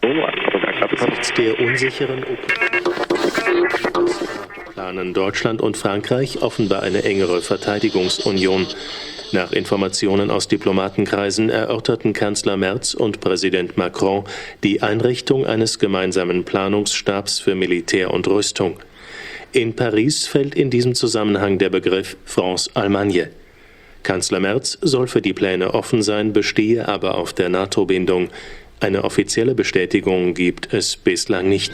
Angesichts der unsicheren planen Deutschland und Frankreich offenbar eine engere Verteidigungsunion. Nach Informationen aus Diplomatenkreisen erörterten Kanzler Merz und Präsident Macron die Einrichtung eines gemeinsamen Planungsstabs für Militär und Rüstung. In Paris fällt in diesem Zusammenhang der Begriff France Allemagne. Kanzler Merz soll für die Pläne offen sein, bestehe aber auf der NATO-Bindung. Eine offizielle Bestätigung gibt es bislang nicht.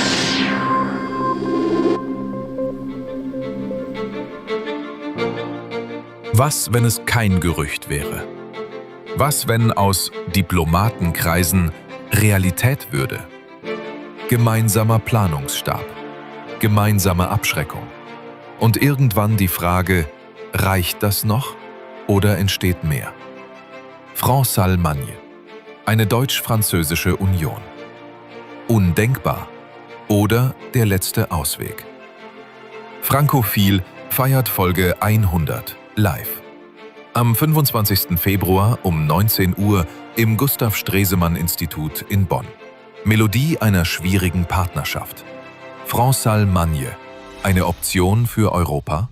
Was, wenn es kein Gerücht wäre? Was, wenn aus Diplomatenkreisen Realität würde? Gemeinsamer Planungsstab, gemeinsame Abschreckung. Und irgendwann die Frage, reicht das noch oder entsteht mehr? France Allemagne, eine deutsch-französische Union. Undenkbar oder der letzte Ausweg? Frankophil feiert Folge 100 live. Am 25. Februar um 19 Uhr im Gustav-Stresemann-Institut in Bonn. Melodie einer schwierigen Partnerschaft. France Allemagne, eine Option für Europa?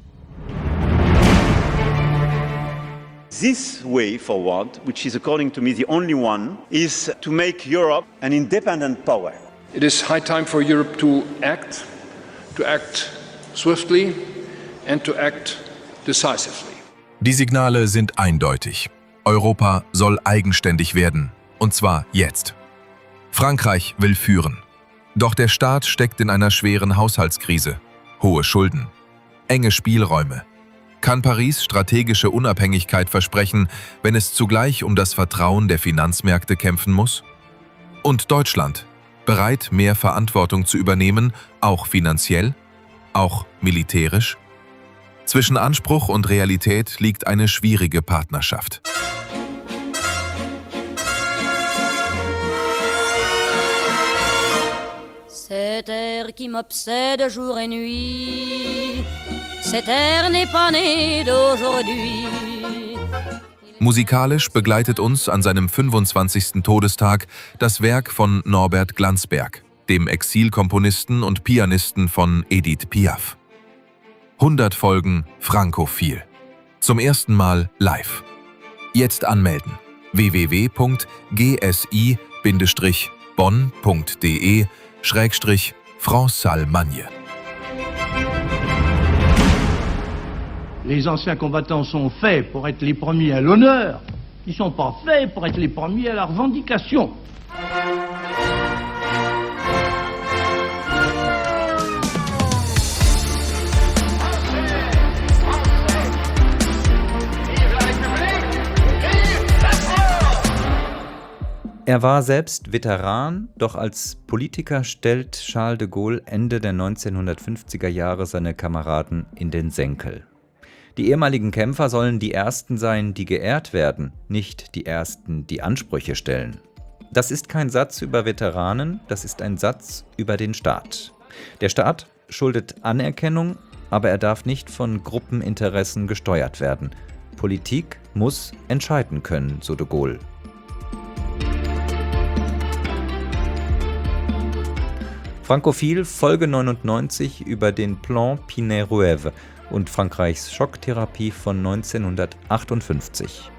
This way forward, which is according to me the only one, is to make Europe an independent power. It is high time for Europe to act swiftly and to act decisively. Die Signale sind eindeutig. Europa soll eigenständig werden, und zwar jetzt. Frankreich will führen. Doch der Staat steckt in einer schweren Haushaltskrise. Hohe Schulden, enge Spielräume. Kann Paris strategische Unabhängigkeit versprechen, wenn es zugleich um das Vertrauen der Finanzmärkte kämpfen muss? Und Deutschland, bereit, mehr Verantwortung zu übernehmen, auch finanziell, auch militärisch? Zwischen Anspruch und Realität liegt eine schwierige Partnerschaft. Cet air qui m'obsède jour et nuit, cet air n'est pas né d'aujourd'hui. Musikalisch begleitet uns an seinem 25. Todestag das Werk von Norbert Glanzberg, dem Exilkomponisten und Pianisten von Edith Piaf. 100 Folgen Frankophil. Zum ersten Mal live. Jetzt anmelden. www.gsi-bonn.de/France Allemagne. Les anciens combattants sont faits pour être les premiers à l'honneur. Ils sont pas faits pour être les premiers à la revendication. Er war selbst Veteran, doch als Politiker stellt Charles de Gaulle Ende der 1950er Jahre seine Kameraden in den Senkel. Die ehemaligen Kämpfer sollen die Ersten sein, die geehrt werden, nicht die Ersten, die Ansprüche stellen. Das ist kein Satz über Veteranen, das ist ein Satz über den Staat. Der Staat schuldet Anerkennung, aber er darf nicht von Gruppeninteressen gesteuert werden. Politik muss entscheiden können, so de Gaulle. Frankophil Folge 99 über den Plan Pinet-Ruev und Frankreichs Schocktherapie von 1958.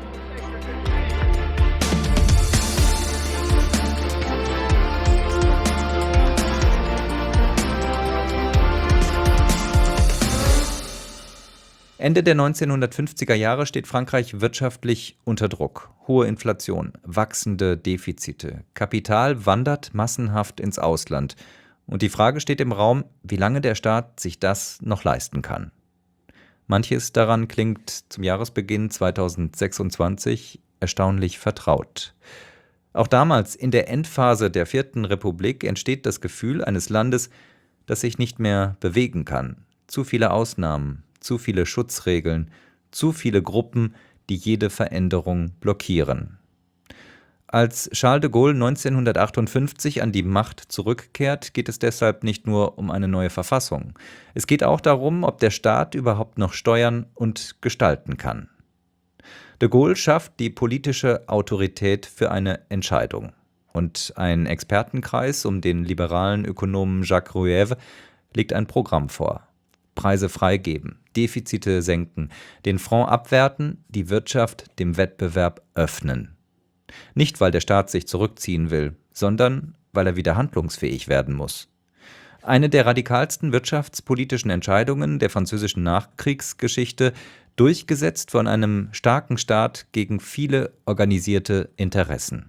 Ende der 1950er Jahre steht Frankreich wirtschaftlich unter Druck. Hohe Inflation, wachsende Defizite, Kapital wandert massenhaft ins Ausland. Und die Frage steht im Raum, wie lange der Staat sich das noch leisten kann. Manches daran klingt zum Jahresbeginn 2026 erstaunlich vertraut. Auch damals, in der Endphase der Vierten Republik, entsteht das Gefühl eines Landes, das sich nicht mehr bewegen kann. Zu viele Ausnahmen, zu viele Schutzregeln, zu viele Gruppen, die jede Veränderung blockieren. Als Charles de Gaulle 1958 an die Macht zurückkehrt, geht es deshalb nicht nur um eine neue Verfassung. Es geht auch darum, ob der Staat überhaupt noch steuern und gestalten kann. De Gaulle schafft die politische Autorität für eine Entscheidung. Und ein Expertenkreis um den liberalen Ökonomen Jacques Rueff legt ein Programm vor. Preise freigeben, Defizite senken, den Franc abwerten, die Wirtschaft dem Wettbewerb öffnen. Nicht, weil der Staat sich zurückziehen will, sondern weil er wieder handlungsfähig werden muss. Eine der radikalsten wirtschaftspolitischen Entscheidungen der französischen Nachkriegsgeschichte, durchgesetzt von einem starken Staat gegen viele organisierte Interessen.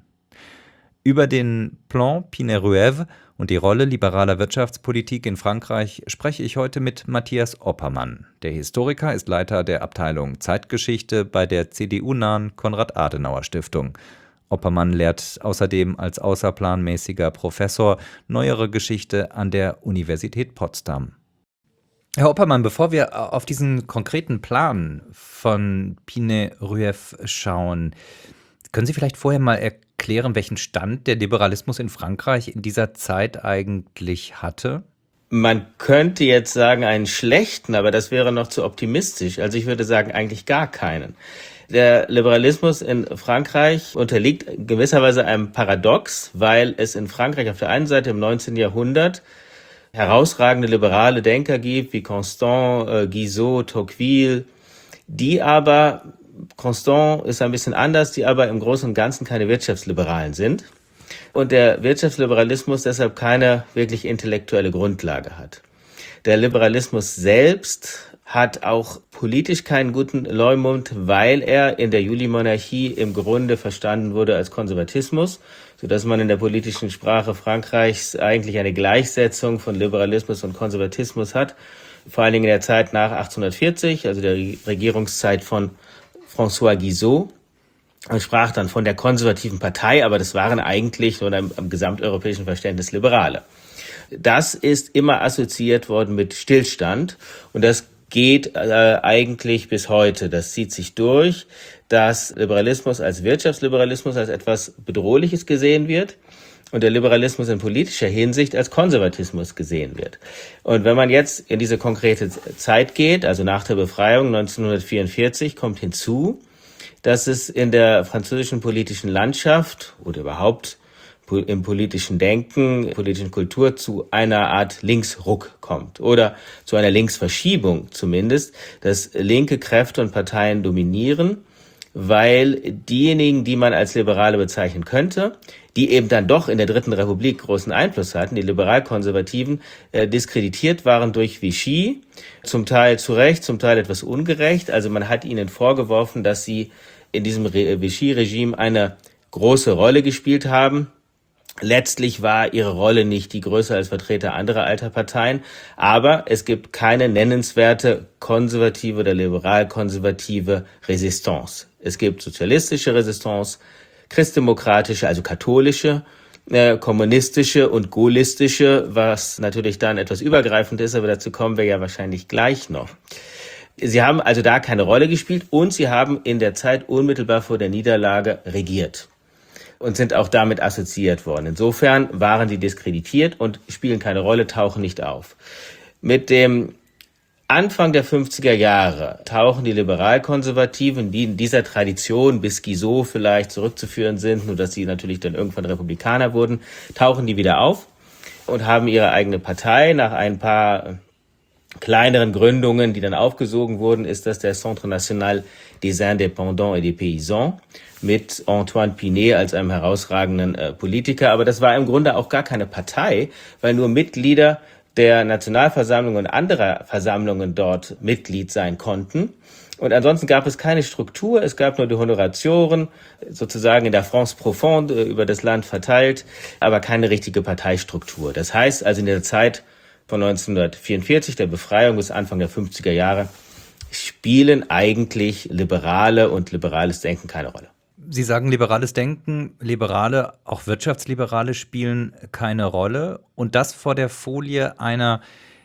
Über den Plan Pinet-Rueff und die Rolle liberaler Wirtschaftspolitik in Frankreich spreche ich heute mit Matthias Oppermann. Der Historiker ist Leiter der Abteilung Zeitgeschichte bei der CDU-nahen Konrad-Adenauer-Stiftung. Oppermann lehrt außerdem als außerplanmäßiger Professor Neuere Geschichte an der Universität Potsdam. Herr Oppermann, bevor wir auf diesen konkreten Plan von Pinet-Rueff schauen, können Sie vielleicht vorher mal erklären, welchen Stand der Liberalismus in Frankreich in dieser Zeit eigentlich hatte? Man könnte jetzt sagen, einen schlechten, aber das wäre noch zu optimistisch. Also ich würde sagen, eigentlich gar keinen. Der Liberalismus in Frankreich unterliegt gewisserweise einem Paradox, weil es in Frankreich auf der einen Seite im 19. Jahrhundert herausragende liberale Denker gibt, wie Constant, Guizot, Tocqueville, die aber, Constant ist ein bisschen anders, die aber im Großen und Ganzen keine Wirtschaftsliberalen sind und der Wirtschaftsliberalismus deshalb keine wirklich intellektuelle Grundlage hat. Der Liberalismus selbst hat auch politisch keinen guten Leumund, weil er in der Julimonarchie im Grunde verstanden wurde als Konservatismus, sodass man in der politischen Sprache Frankreichs eigentlich eine Gleichsetzung von Liberalismus und Konservatismus hat, vor allen Dingen in der Zeit nach 1840, also der Regierungszeit von François Guizot. Man sprach dann von der konservativen Partei, aber das waren eigentlich nur am gesamteuropäischen Verständnis Liberale. Das ist immer assoziiert worden mit Stillstand und das geht eigentlich bis heute. Das zieht sich durch, dass Liberalismus als Wirtschaftsliberalismus als etwas Bedrohliches gesehen wird und der Liberalismus in politischer Hinsicht als Konservatismus gesehen wird. Und wenn man jetzt in diese konkrete Zeit geht, also nach der Befreiung 1944, kommt hinzu, dass es in der französischen politischen Landschaft oder überhaupt im politischen Denken, politischen Kultur zu einer Art Linksruck kommt oder zu einer Linksverschiebung zumindest, dass linke Kräfte und Parteien dominieren, weil diejenigen, die man als Liberale bezeichnen könnte, die eben dann doch in der Dritten Republik großen Einfluss hatten, die Liberalkonservativen, diskreditiert waren durch Vichy, zum Teil zu Recht, zum Teil etwas ungerecht. Also man hat ihnen vorgeworfen, dass sie in diesem Vichy-Regime eine große Rolle gespielt haben. Letztlich war ihre Rolle nicht die größer als Vertreter anderer alter Parteien, aber es gibt keine nennenswerte konservative oder liberal-konservative Resistance. Es gibt sozialistische Resistance, christdemokratische, also katholische, kommunistische und gaullistische, was natürlich dann etwas übergreifend ist, aber dazu kommen wir ja wahrscheinlich gleich noch. Sie haben also da keine Rolle gespielt und sie haben in der Zeit unmittelbar vor der Niederlage regiert und sind auch damit assoziiert worden. Insofern waren die diskreditiert und spielen keine Rolle, tauchen nicht auf. Mit dem Anfang der 50er Jahre tauchen die Liberalkonservativen, die in dieser Tradition bis Guizot vielleicht zurückzuführen sind, nur dass sie natürlich dann irgendwann Republikaner wurden, tauchen die wieder auf und haben ihre eigene Partei. Nach ein paar kleineren Gründungen, die dann aufgesogen wurden, ist das der Centre National des Indépendants et des Paysans mit Antoine Pinet als einem herausragenden Politiker. Aber das war im Grunde auch gar keine Partei, weil nur Mitglieder der Nationalversammlung und anderer Versammlungen dort Mitglied sein konnten. Und ansonsten gab es keine Struktur, es gab nur die Honoratioren, sozusagen in der France profonde über das Land verteilt, aber keine richtige Parteistruktur. Das heißt also in der Zeit von 1944, der Befreiung bis Anfang der 50er Jahre, spielen eigentlich Liberale und liberales Denken keine Rolle. Sie sagen liberales Denken, Liberale, auch Wirtschaftsliberale spielen keine Rolle und das vor der Folie einer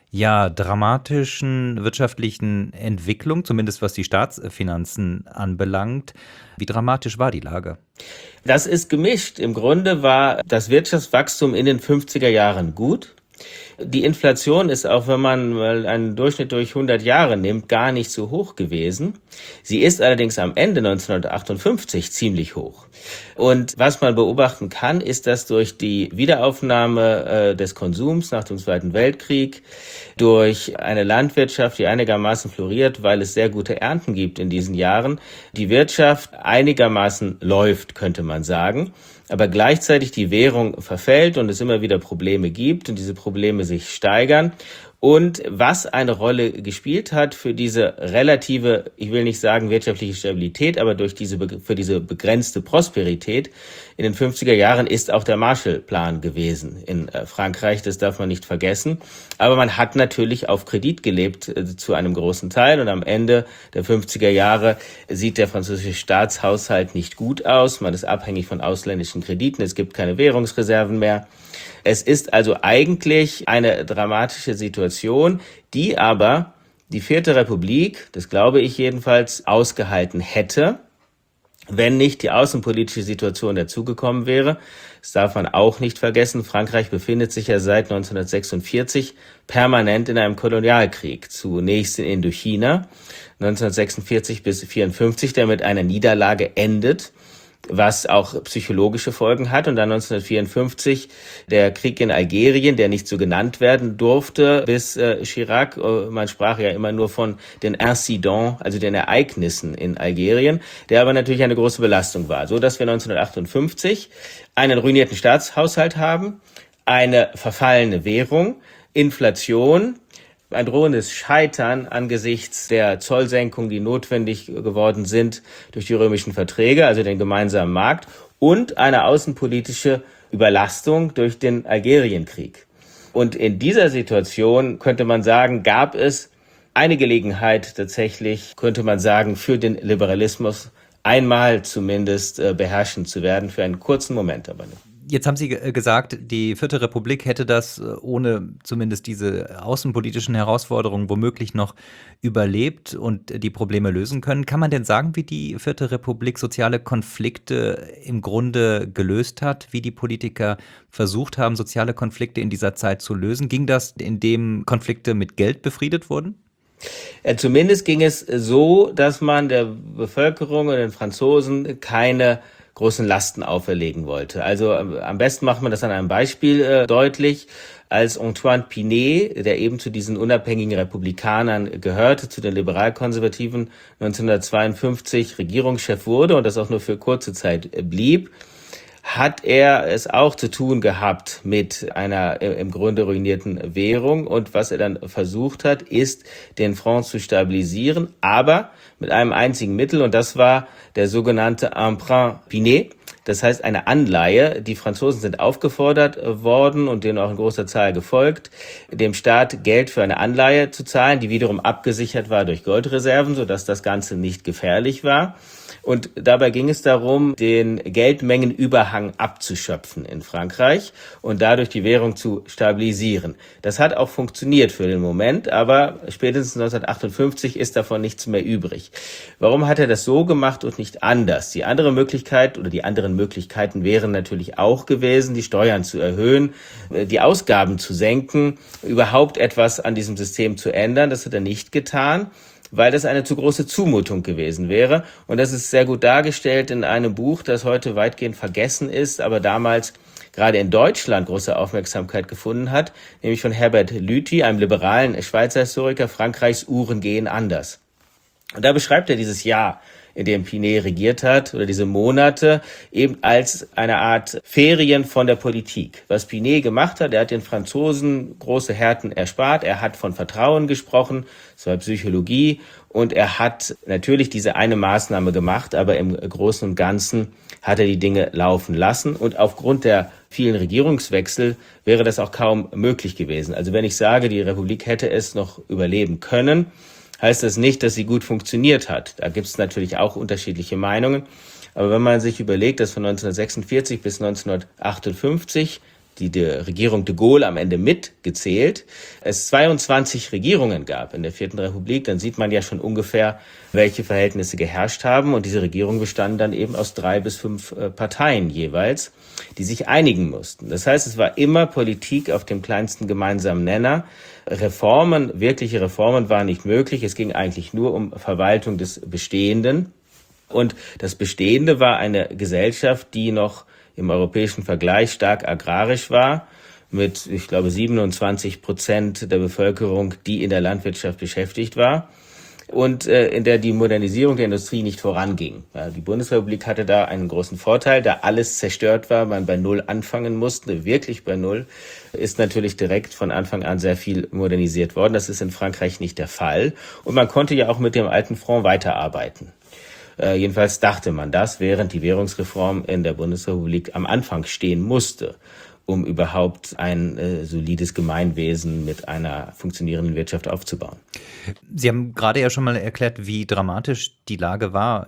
dramatischen wirtschaftlichen Entwicklung, zumindest was die Staatsfinanzen anbelangt. Wie dramatisch war die Lage? Das ist gemischt. Im Grunde war das Wirtschaftswachstum in den 50er Jahren gut. Die Inflation ist, auch wenn man mal einen Durchschnitt durch 100 Jahre nimmt, gar nicht so hoch gewesen. Sie ist allerdings am Ende 1958 ziemlich hoch. Und was man beobachten kann, ist, dass durch die Wiederaufnahme des Konsums nach dem Zweiten Weltkrieg, durch eine Landwirtschaft, die einigermaßen floriert, weil es sehr gute Ernten gibt in diesen Jahren, die Wirtschaft einigermaßen läuft, könnte man sagen. Aber gleichzeitig die Währung verfällt und es immer wieder Probleme gibt und diese Probleme sich steigern. Und was eine Rolle gespielt hat für diese relative, ich will nicht sagen wirtschaftliche Stabilität, aber für diese begrenzte Prosperität in den 50er Jahren ist auch der Marshallplan gewesen in Frankreich, das darf man nicht vergessen. Aber man hat natürlich auf Kredit gelebt zu einem großen Teil und am Ende der 50er Jahre sieht der französische Staatshaushalt nicht gut aus. Man ist abhängig von ausländischen Krediten, es gibt keine Währungsreserven mehr. Es ist also eigentlich eine dramatische Situation, die aber die Vierte Republik, das glaube ich jedenfalls, ausgehalten hätte, wenn nicht die außenpolitische Situation dazugekommen wäre. Das darf man auch nicht vergessen. Frankreich befindet sich ja seit 1946 permanent in einem Kolonialkrieg, zunächst in Indochina, 1946 bis 1954, der mit einer Niederlage endet, was auch psychologische Folgen hat. Und dann 1954 der Krieg in Algerien, der nicht so genannt werden durfte bis Chirac. Man sprach ja immer nur von den Incidents, also den Ereignissen in Algerien, der aber natürlich eine große Belastung war. So dass wir 1958 einen ruinierten Staatshaushalt haben, eine verfallene Währung, Inflation, ein drohendes Scheitern angesichts der Zollsenkungen, die notwendig geworden sind durch die römischen Verträge, also den gemeinsamen Markt, und eine außenpolitische Überlastung durch den Algerienkrieg. Und in dieser Situation, könnte man sagen, gab es eine Gelegenheit tatsächlich, könnte man sagen, für den Liberalismus einmal zumindest beherrschend zu werden, für einen kurzen Moment aber nicht. Jetzt haben Sie gesagt, die Vierte Republik hätte das ohne zumindest diese außenpolitischen Herausforderungen womöglich noch überlebt und die Probleme lösen können. Kann man denn sagen, wie die Vierte Republik soziale Konflikte im Grunde gelöst hat, wie die Politiker versucht haben, soziale Konflikte in dieser Zeit zu lösen? Ging das, indem Konflikte mit Geld befriedet wurden? Zumindest ging es so, dass man der Bevölkerung und den Franzosen keine großen Lasten auferlegen wollte. Also am besten macht man das an einem Beispiel deutlich. Als Antoine Pinet, der eben zu diesen unabhängigen Republikanern gehörte, zu den Liberalkonservativen, 1952 Regierungschef wurde und das auch nur für kurze Zeit blieb, hat er es auch zu tun gehabt mit einer im Grunde ruinierten Währung. Und was er dann versucht hat, ist, den Franc zu stabilisieren, aber mit einem einzigen Mittel, und das war der sogenannte Emprunt Pinet. Das heißt eine Anleihe. Die Franzosen sind aufgefordert worden und denen auch in großer Zahl gefolgt, dem Staat Geld für eine Anleihe zu zahlen, die wiederum abgesichert war durch Goldreserven, sodass das Ganze nicht gefährlich war. Und dabei ging es darum, den Geldmengenüberhang abzuschöpfen in Frankreich und dadurch die Währung zu stabilisieren. Das hat auch funktioniert für den Moment, aber spätestens 1958 ist davon nichts mehr übrig. Warum hat er das so gemacht und nicht anders? Die andere Möglichkeit oder die anderen Möglichkeiten wären natürlich auch gewesen, die Steuern zu erhöhen, die Ausgaben zu senken, überhaupt etwas an diesem System zu ändern. Das hat er nicht getan, weil das eine zu große Zumutung gewesen wäre. Und das ist sehr gut dargestellt in einem Buch, das heute weitgehend vergessen ist, aber damals gerade in Deutschland große Aufmerksamkeit gefunden hat, nämlich von Herbert Lüthi, einem liberalen Schweizer Historiker. Frankreichs Uhren gehen anders. Und da beschreibt er dieses Jahr, in dem Pinet regiert hat, oder diese Monate, eben als eine Art Ferien von der Politik. Was Pinet gemacht hat, er hat den Franzosen große Härten erspart, er hat von Vertrauen gesprochen, das war Psychologie, und er hat natürlich diese eine Maßnahme gemacht, aber im Großen und Ganzen hat er die Dinge laufen lassen, und aufgrund der vielen Regierungswechsel wäre das auch kaum möglich gewesen. Also wenn ich sage, die Republik hätte es noch überleben können, heißt das nicht, dass sie gut funktioniert hat. Da gibt es natürlich auch unterschiedliche Meinungen. Aber wenn man sich überlegt, dass von 1946 bis 1958 die Regierung de Gaulle am Ende mitgezählt, es 22 Regierungen gab in der Vierten Republik, dann sieht man ja schon ungefähr, welche Verhältnisse geherrscht haben. Und diese Regierungen bestanden dann eben aus 3 bis 5 Parteien jeweils, die sich einigen mussten. Das heißt, es war immer Politik auf dem kleinsten gemeinsamen Nenner. Wirkliche Reformen waren nicht möglich. Es ging eigentlich nur um Verwaltung des Bestehenden. Und das Bestehende war eine Gesellschaft, die noch im europäischen Vergleich stark agrarisch war, mit, ich glaube, 27% der Bevölkerung, die in der Landwirtschaft beschäftigt war und in der die Modernisierung der Industrie nicht voranging. Ja, die Bundesrepublik hatte da einen großen Vorteil, da alles zerstört war, man bei Null anfangen musste, wirklich bei Null, ist natürlich direkt von Anfang an sehr viel modernisiert worden. Das ist in Frankreich nicht der Fall. Und man konnte ja auch mit dem alten Franc weiterarbeiten. Jedenfalls dachte man das, während die Währungsreform in der Bundesrepublik am Anfang stehen musste, um überhaupt ein solides Gemeinwesen mit einer funktionierenden Wirtschaft aufzubauen. Sie haben gerade ja schon mal erklärt, wie dramatisch die Lage war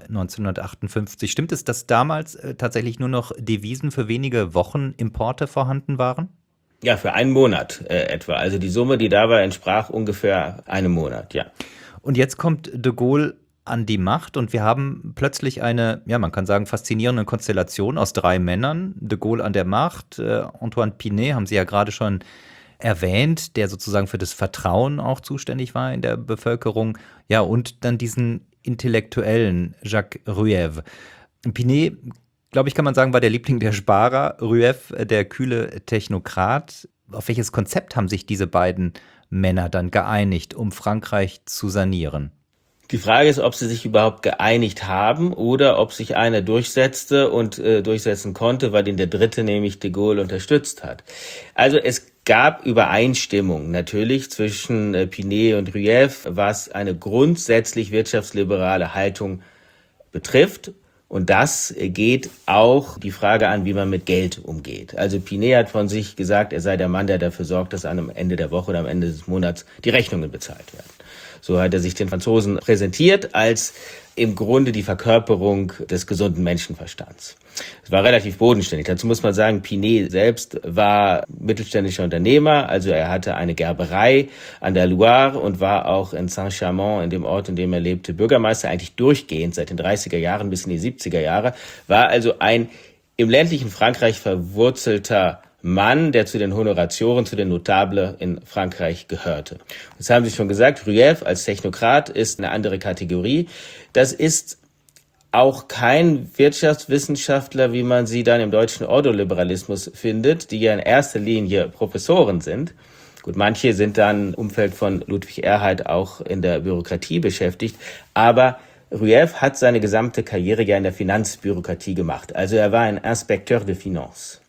1958. Stimmt es, dass damals tatsächlich nur noch Devisen für wenige Wochen Importe vorhanden waren? Ja, für einen Monat etwa. Also die Summe, die da war, entsprach ungefähr einem Monat, ja. Und jetzt kommt de Gaulle an die Macht und wir haben plötzlich eine, ja, man kann sagen, faszinierende Konstellation aus 3 Männern. De Gaulle an der Macht, Antoine Pinet haben Sie ja gerade schon erwähnt, der sozusagen für das Vertrauen auch zuständig war in der Bevölkerung. Ja, und dann diesen Intellektuellen Jacques Rueff. Pinet, glaube ich, kann man sagen, war der Liebling der Sparer, Rueff der kühle Technokrat. Auf welches Konzept haben sich diese beiden Männer dann geeinigt, um Frankreich zu sanieren? Die Frage ist, ob sie sich überhaupt geeinigt haben oder ob sich einer durchsetzte und durchsetzen konnte, weil ihn der Dritte, nämlich de Gaulle, unterstützt hat. Also es gab Übereinstimmung natürlich zwischen Pinet und Rueff, was eine grundsätzlich wirtschaftsliberale Haltung betrifft. Und das geht auch die Frage an, wie man mit Geld umgeht. Also Pinet hat von sich gesagt, er sei der Mann, der dafür sorgt, dass am Ende der Woche oder am Ende des Monats die Rechnungen bezahlt werden. So hat er sich den Franzosen präsentiert als im Grunde die Verkörperung des gesunden Menschenverstands. Es war relativ bodenständig. Dazu muss man sagen, Pinet selbst war mittelständischer Unternehmer, also er hatte eine Gerberei an der Loire und war auch in Saint-Chamond, in dem Ort, in dem er lebte, Bürgermeister, eigentlich durchgehend seit den 30er Jahren bis in die 70er Jahre, war also ein im ländlichen Frankreich verwurzelter Mann, der zu den Honoratioren, zu den Notables in Frankreich gehörte. Das haben Sie schon gesagt, Rueff als Technokrat ist eine andere Kategorie. Das ist auch kein Wirtschaftswissenschaftler, wie man sie dann im deutschen Ordoliberalismus findet, die ja in erster Linie Professoren sind. Gut, manche sind dann im Umfeld von Ludwig Erhard auch in der Bürokratie beschäftigt, aber Rueff hat seine gesamte Karriere ja in der Finanzbürokratie gemacht. Also er war ein Inspecteur de Finance.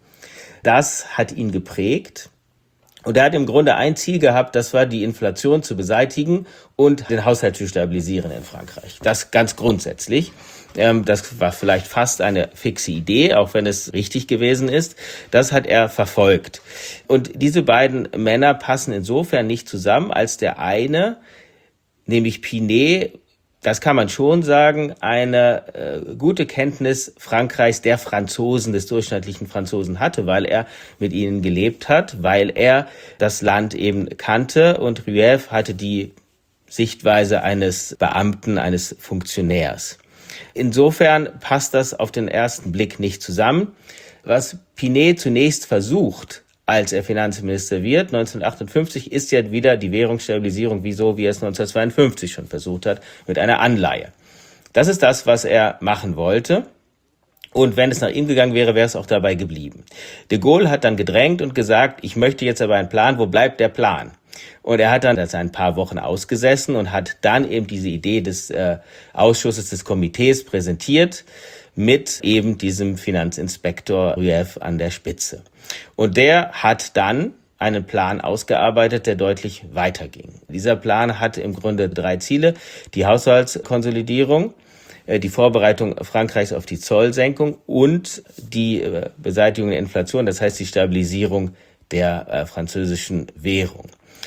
Das hat ihn geprägt und er hat im Grunde ein Ziel gehabt, das war die Inflation zu beseitigen und den Haushalt zu stabilisieren in Frankreich. Das ganz grundsätzlich. Das war vielleicht fast eine fixe Idee, auch wenn es richtig gewesen ist. Das hat er verfolgt. Und diese beiden Männer passen insofern nicht zusammen, als der eine, nämlich Pinet, das kann man schon sagen, eine gute Kenntnis Frankreichs, der Franzosen, des durchschnittlichen Franzosen hatte, weil er mit ihnen gelebt hat, weil er das Land eben kannte und Rueff hatte die Sichtweise eines Beamten, eines Funktionärs. Insofern passt das auf den ersten Blick nicht zusammen. Was Pinet zunächst versucht, als er Finanzminister wird, 1958, ist ja wieder die Währungsstabilisierung, wie er es 1952 schon versucht hat, mit einer Anleihe. Das ist das, was er machen wollte. Und wenn es nach ihm gegangen wäre, wäre es auch dabei geblieben. De Gaulle hat dann gedrängt und gesagt, ich möchte jetzt aber einen Plan, wo bleibt der Plan? Und er hat dann das ein paar Wochen ausgesessen und hat dann eben diese Idee des Ausschusses, des Komitees präsentiert, mit eben diesem Finanzinspektor Rueff an der Spitze. Und der hat dann einen Plan ausgearbeitet, der deutlich weiterging. Dieser Plan hatte im Grunde 3 Ziele: die Haushaltskonsolidierung, die Vorbereitung Frankreichs auf die Zollsenkung und die Beseitigung der Inflation, das heißt die Stabilisierung der französischen Währung.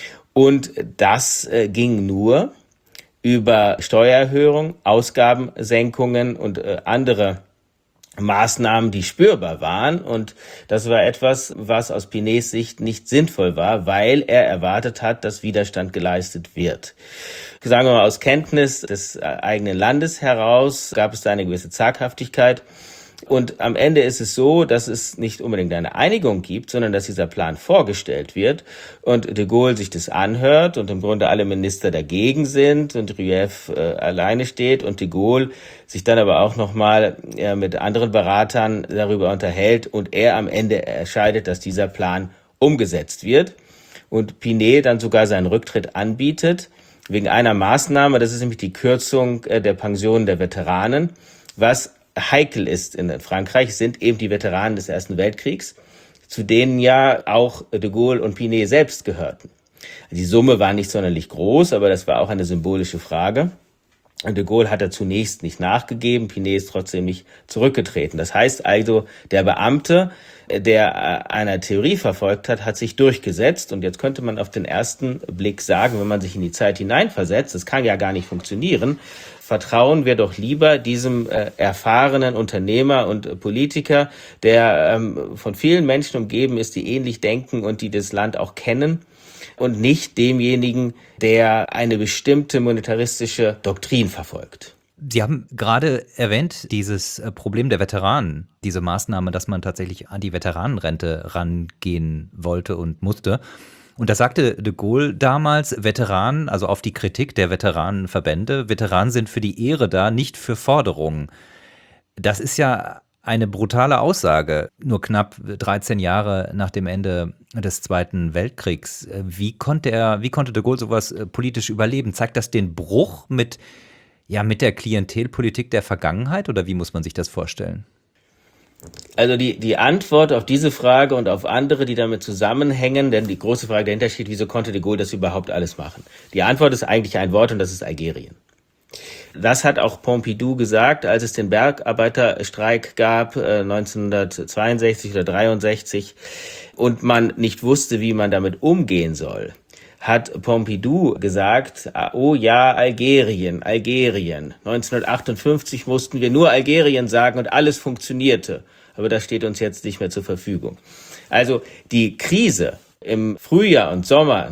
Und das ging nur über Steuererhöhung, Ausgabensenkungen und andere Maßnahmen, die spürbar waren. Und das war etwas, was aus Pinets Sicht nicht sinnvoll war, weil er erwartet hat, dass Widerstand geleistet wird. Sagen wir mal, aus Kenntnis des eigenen Landes heraus gab es da eine gewisse Zaghaftigkeit. Und am Ende ist es so, dass es nicht unbedingt eine Einigung gibt, sondern dass dieser Plan vorgestellt wird und de Gaulle sich das anhört und im Grunde alle Minister dagegen sind und Rueff alleine steht und de Gaulle sich dann aber auch nochmal mit anderen Beratern darüber unterhält und er am Ende entscheidet, dass dieser Plan umgesetzt wird und Pinet dann sogar seinen Rücktritt anbietet wegen einer Maßnahme, das ist nämlich die Kürzung der Pensionen der Veteranen, was heikel ist in Frankreich, sind eben die Veteranen des Ersten Weltkriegs, zu denen ja auch de Gaulle und Pinet selbst gehörten. Die Summe war nicht sonderlich groß, aber das war auch eine symbolische Frage. Und de Gaulle hat da zunächst nicht nachgegeben, Pinet ist trotzdem nicht zurückgetreten. Das heißt also, der Beamte, der einer Theorie verfolgt hat, hat sich durchgesetzt. Und jetzt könnte man auf den ersten Blick sagen, wenn man sich in die Zeit hineinversetzt, das kann ja gar nicht funktionieren, vertrauen wir doch lieber diesem erfahrenen Unternehmer und Politiker, der von vielen Menschen umgeben ist, die ähnlich denken und die das Land auch kennen, und nicht demjenigen, der eine bestimmte monetaristische Doktrin verfolgt. Sie haben gerade erwähnt, dieses Problem der Veteranen, diese Maßnahme, dass man tatsächlich an die Veteranenrente rangehen wollte und musste. Und da sagte de Gaulle damals, Veteranen, also auf die Kritik der Veteranenverbände, Veteranen sind für die Ehre da, nicht für Forderungen. Das ist ja eine brutale Aussage, nur knapp 13 Jahre nach dem Ende des Zweiten Weltkriegs. Wie konnte de Gaulle sowas politisch überleben? Zeigt das den Bruch mit der Klientelpolitik der Vergangenheit oder wie muss man sich das vorstellen? Also die Antwort auf diese Frage und auf andere, die damit zusammenhängen, denn die große Frage dahinter steht, wieso konnte de Gaulle das überhaupt alles machen? Die Antwort ist eigentlich ein Wort und das ist Algerien. Das hat auch Pompidou gesagt, als es den Bergarbeiterstreik gab, 1962 oder 63, und man nicht wusste, wie man damit umgehen soll, hat Pompidou gesagt, oh ja, Algerien. 1958 mussten wir nur Algerien sagen und alles funktionierte. Aber das steht uns jetzt nicht mehr zur Verfügung. Also die Krise im Frühjahr und Sommer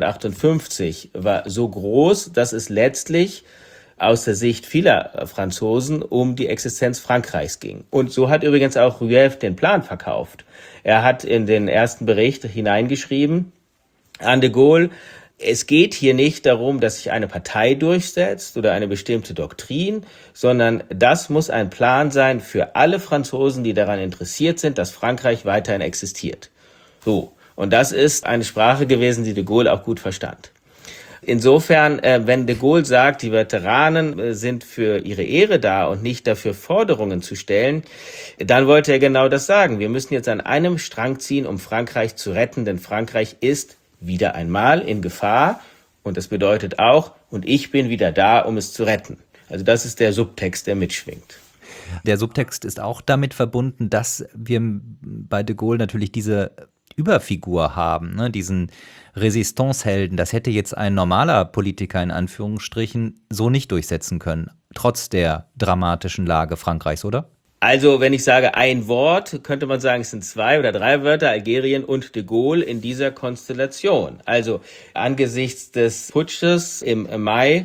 1958 war so groß, dass es letztlich aus der Sicht vieler Franzosen um die Existenz Frankreichs ging. Und so hat übrigens auch Rueff den Plan verkauft. Er hat in den ersten Bericht hineingeschrieben an de Gaulle, es geht hier nicht darum, dass sich eine Partei durchsetzt oder eine bestimmte Doktrin, sondern das muss ein Plan sein für alle Franzosen, die daran interessiert sind, dass Frankreich weiterhin existiert. So. Und das ist eine Sprache gewesen, die de Gaulle auch gut verstand. Insofern, wenn de Gaulle sagt, die Veteranen sind für ihre Ehre da und nicht dafür Forderungen zu stellen, dann wollte er genau das sagen. Wir müssen jetzt an einem Strang ziehen, um Frankreich zu retten, denn Frankreich ist wieder einmal in Gefahr und das bedeutet auch, und ich bin wieder da, um es zu retten. Also das ist der Subtext, der mitschwingt. Der Subtext ist auch damit verbunden, dass wir bei de Gaulle natürlich diese Überfigur haben, ne? Diesen Resistance-Helden. Das hätte jetzt ein normaler Politiker in Anführungsstrichen so nicht durchsetzen können, trotz der dramatischen Lage Frankreichs, oder? Also, wenn ich sage ein Wort, könnte man sagen, es sind 2 oder 3 Wörter, Algerien und de Gaulle in dieser Konstellation. Also, angesichts des Putsches im Mai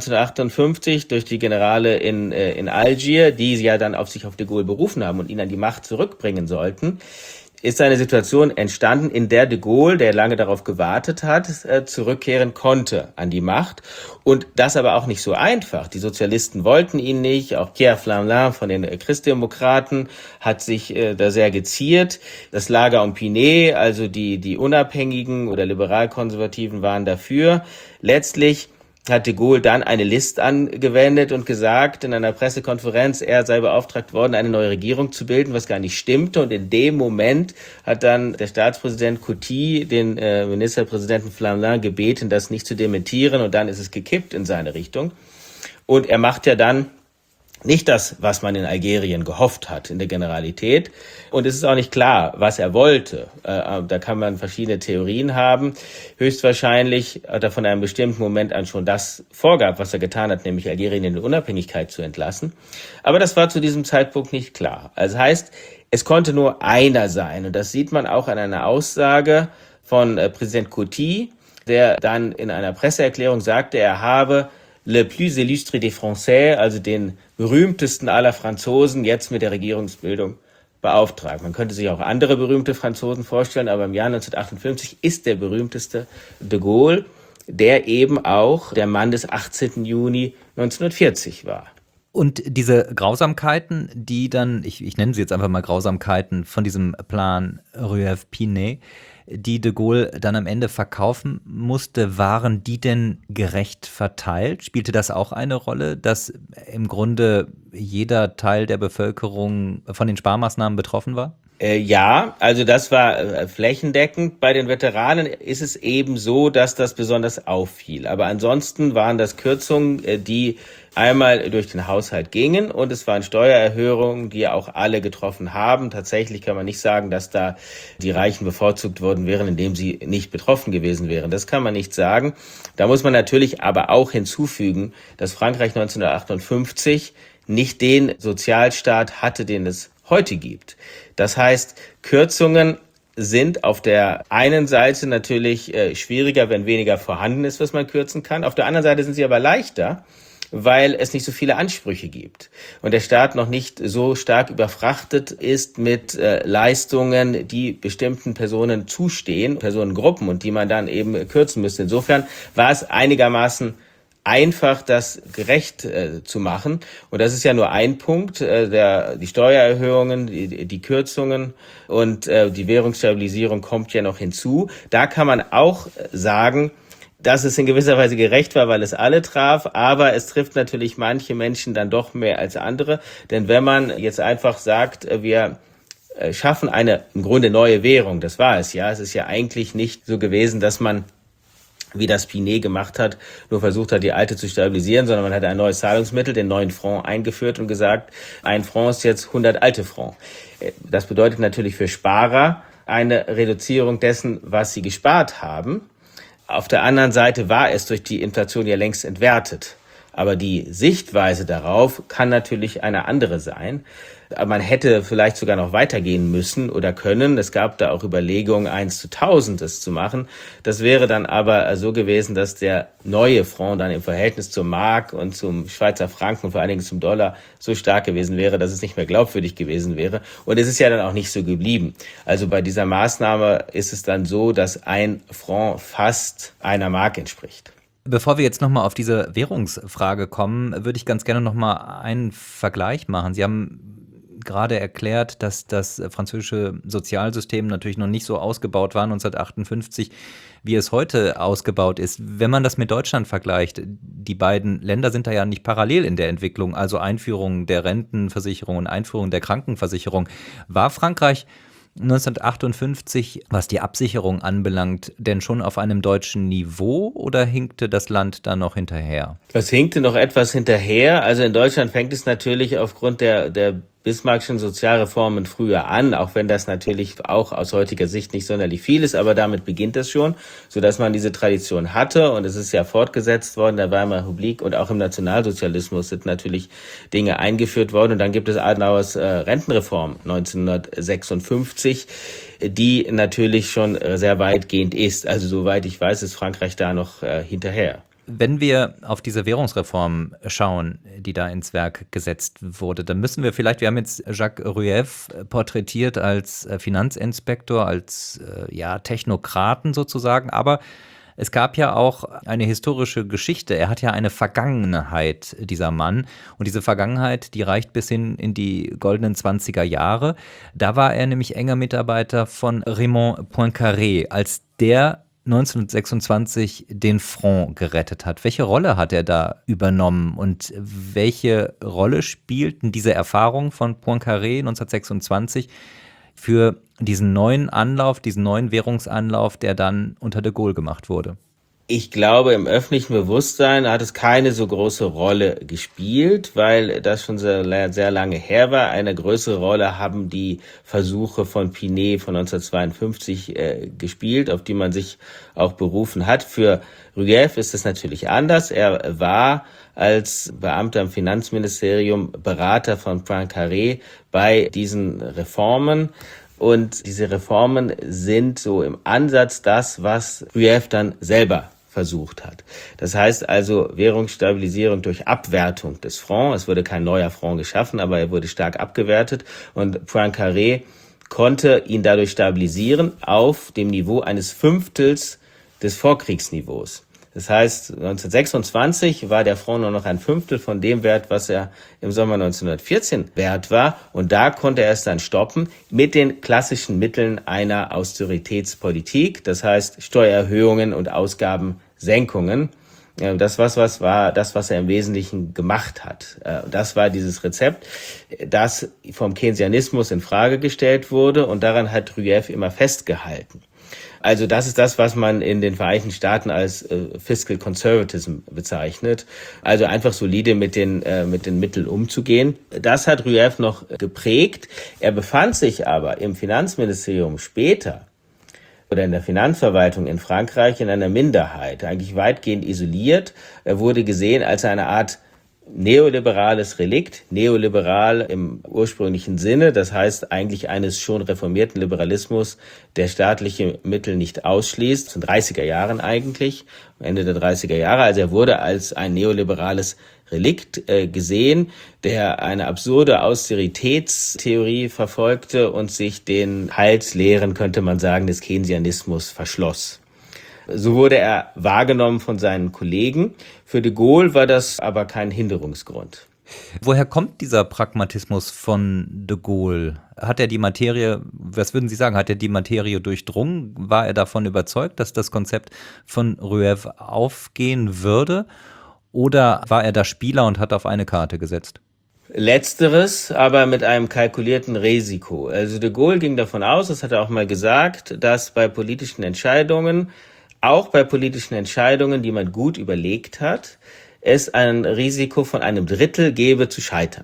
1958 durch die Generale in Algier, die ja dann auf de Gaulle berufen haben und ihn an die Macht zurückbringen sollten, ist eine Situation entstanden, in der de Gaulle, der lange darauf gewartet hat, zurückkehren konnte an die Macht. Und das aber auch nicht so einfach. Die Sozialisten wollten ihn nicht. Auch Pierre Flamelin von den Christdemokraten hat sich da sehr geziert. Das Lager um Pinet, also die Unabhängigen oder Liberalkonservativen waren dafür. Letztlich hat de Gaulle dann eine List angewendet und gesagt in einer Pressekonferenz, er sei beauftragt worden, eine neue Regierung zu bilden, was gar nicht stimmte. Und in dem Moment hat dann der Staatspräsident Coty den Ministerpräsidenten Flamelin gebeten, das nicht zu dementieren. Und dann ist es gekippt in seine Richtung. Und er macht ja dann nicht das, was man in Algerien gehofft hat in der Generalität. Und es ist auch nicht klar, was er wollte. Da kann man verschiedene Theorien haben. Höchstwahrscheinlich hat er von einem bestimmten Moment an schon das vorgab, was er getan hat, nämlich Algerien in die Unabhängigkeit zu entlassen. Aber das war zu diesem Zeitpunkt nicht klar. Also heißt, es konnte nur einer sein. Und das sieht man auch an einer Aussage von Präsident Coty, der dann in einer Presseerklärung sagte, er habe le plus illustre des Français, also den berühmtesten aller Franzosen, jetzt mit der Regierungsbildung beauftragt. Man könnte sich auch andere berühmte Franzosen vorstellen, aber im Jahr 1958 ist der berühmteste de Gaulle, der eben auch der Mann des 18. Juni 1940 war. Und diese Grausamkeiten, die dann, ich nenne sie jetzt einfach mal Grausamkeiten von diesem Plan Rueff-Pinay, die de Gaulle dann am Ende verkaufen musste, waren die denn gerecht verteilt? Spielte das auch eine Rolle, dass im Grunde jeder Teil der Bevölkerung von den Sparmaßnahmen betroffen war? Ja, also das war flächendeckend. Bei den Veteranen ist es eben so, dass das besonders auffiel. Aber ansonsten waren das Kürzungen, die einmal durch den Haushalt gingen, und es waren Steuererhöhungen, die auch alle getroffen haben. Tatsächlich kann man nicht sagen, dass da die Reichen bevorzugt worden wären, indem sie nicht betroffen gewesen wären. Das kann man nicht sagen. Da muss man natürlich aber auch hinzufügen, dass Frankreich 1958 nicht den Sozialstaat hatte, den es heute gibt. Das heißt, Kürzungen sind auf der einen Seite natürlich schwieriger, wenn weniger vorhanden ist, was man kürzen kann. Auf der anderen Seite sind sie aber leichter, weil es nicht so viele Ansprüche gibt und der Staat noch nicht so stark überfrachtet ist mit Leistungen, die bestimmten Personen zustehen, Personengruppen, und die man dann eben kürzen müsste. Insofern war es einigermaßen einfach, das gerecht zu machen. Und das ist ja nur ein Punkt, die Steuererhöhungen, die Kürzungen und die Währungsstabilisierung kommt ja noch hinzu. Da kann man auch sagen, dass es in gewisser Weise gerecht war, weil es alle traf, aber es trifft natürlich manche Menschen dann doch mehr als andere. Denn wenn man jetzt einfach sagt, wir schaffen eine im Grunde neue Währung, das war es ja. Es ist ja eigentlich nicht so gewesen, dass man, wie das Pinay gemacht hat, nur versucht hat, die alte zu stabilisieren, sondern man hat ein neues Zahlungsmittel, den neuen Franc, eingeführt und gesagt, ein Franc ist jetzt 100 alte Franc. Das bedeutet natürlich für Sparer eine Reduzierung dessen, was sie gespart haben. Auf der anderen Seite war es durch die Inflation ja längst entwertet. Aber die Sichtweise darauf kann natürlich eine andere sein. Man hätte vielleicht sogar noch weitergehen müssen oder können. Es gab da auch Überlegungen, 1:1000 es zu machen. Das wäre dann aber so gewesen, dass der neue Franc dann im Verhältnis zur Mark und zum Schweizer Franken und vor allen Dingen zum Dollar so stark gewesen wäre, dass es nicht mehr glaubwürdig gewesen wäre. Und es ist ja dann auch nicht so geblieben. Also bei dieser Maßnahme ist es dann so, dass ein Franc fast einer Mark entspricht. Bevor wir jetzt nochmal auf diese Währungsfrage kommen, würde ich ganz gerne nochmal einen Vergleich machen. Sie haben gerade erklärt, dass das französische Sozialsystem natürlich noch nicht so ausgebaut war 1958, wie es heute ausgebaut ist. Wenn man das mit Deutschland vergleicht, die beiden Länder sind da ja nicht parallel in der Entwicklung, also Einführung der Rentenversicherung und Einführung der Krankenversicherung. War Frankreich 1958, was die Absicherung anbelangt, denn schon auf einem deutschen Niveau oder hinkte das Land da noch hinterher? Es hinkte noch etwas hinterher. Also in Deutschland fängt es natürlich aufgrund der Bismarckschen Sozialreformen früher an, auch wenn das natürlich auch aus heutiger Sicht nicht sonderlich viel ist, aber damit beginnt es schon, sodass man diese Tradition hatte, und es ist ja fortgesetzt worden, der Weimarer Republik, und auch im Nationalsozialismus sind natürlich Dinge eingeführt worden, und dann gibt es Adenauers Rentenreform 1956, die natürlich schon sehr weitgehend ist. Also soweit ich weiß, ist Frankreich da noch hinterher. Wenn wir auf diese Währungsreform schauen, die da ins Werk gesetzt wurde, dann müssen wir vielleicht, wir haben jetzt Jacques Rueff porträtiert als Finanzinspektor, als Technokraten sozusagen, aber es gab ja auch eine historische Geschichte. Er hat ja eine Vergangenheit, dieser Mann. Und diese Vergangenheit, die reicht bis hin in die goldenen 20er Jahre. Da war er nämlich enger Mitarbeiter von Raymond Poincaré, als der 1926 den Franc gerettet hat. Welche Rolle hat er da übernommen und welche Rolle spielten diese Erfahrungen von Poincaré 1926 für diesen neuen Anlauf, diesen neuen Währungsanlauf, der dann unter de Gaulle gemacht wurde? Ich glaube, im öffentlichen Bewusstsein hat es keine so große Rolle gespielt, weil das schon sehr, sehr lange her war. Eine größere Rolle haben die Versuche von Pinet von 1952 gespielt, auf die man sich auch berufen hat. Für Rueff ist es natürlich anders. Er war als Beamter im Finanzministerium Berater von Poincaré bei diesen Reformen. Und diese Reformen sind so im Ansatz das, was Rueff dann selber versucht hat. Das heißt also Währungsstabilisierung durch Abwertung des Francs. Es wurde kein neuer Franc geschaffen, aber er wurde stark abgewertet und Poincaré konnte ihn dadurch stabilisieren auf dem Niveau eines Fünftels des Vorkriegsniveaus. Das heißt, 1926 war der Franc nur noch ein Fünftel von dem Wert, was er im Sommer 1914 wert war. Und da konnte er es dann stoppen mit den klassischen Mitteln einer Austeritätspolitik. Das heißt, Steuererhöhungen und Ausgabensenkungen. Das war das, was er im Wesentlichen gemacht hat. Das war dieses Rezept, das vom Keynesianismus in Frage gestellt wurde. Und daran hat Rueff immer festgehalten. Also das ist das, was man in den Vereinigten Staaten als Fiscal Conservatism bezeichnet. Also einfach solide mit den Mitteln umzugehen. Das hat Rueff noch geprägt. Er befand sich aber im Finanzministerium später oder in der Finanzverwaltung in Frankreich in einer Minderheit, eigentlich weitgehend isoliert. Er wurde gesehen als eine Art neoliberales Relikt, neoliberal im ursprünglichen Sinne, das heißt eigentlich eines schon reformierten Liberalismus, der staatliche Mittel nicht ausschließt, in den 30er Jahren eigentlich, Ende der 30er Jahre. Also er wurde als ein neoliberales Relikt gesehen, der eine absurde Austeritätstheorie verfolgte und sich den Heilslehren, könnte man sagen, des Keynesianismus verschloss. So wurde er wahrgenommen von seinen Kollegen. Für de Gaulle war das aber kein Hinderungsgrund. Woher kommt dieser Pragmatismus von de Gaulle? Hat er die Materie, was würden Sie sagen, hat er die Materie durchdrungen? War er davon überzeugt, dass das Konzept von Rueff aufgehen würde? Oder war er da Spieler und hat auf eine Karte gesetzt? Letzteres, aber mit einem kalkulierten Risiko. Also de Gaulle ging davon aus, das hat er auch mal gesagt, dass bei politischen Entscheidungen, auch bei politischen Entscheidungen, die man gut überlegt hat, es ein Risiko von einem Drittel gäbe zu scheitern.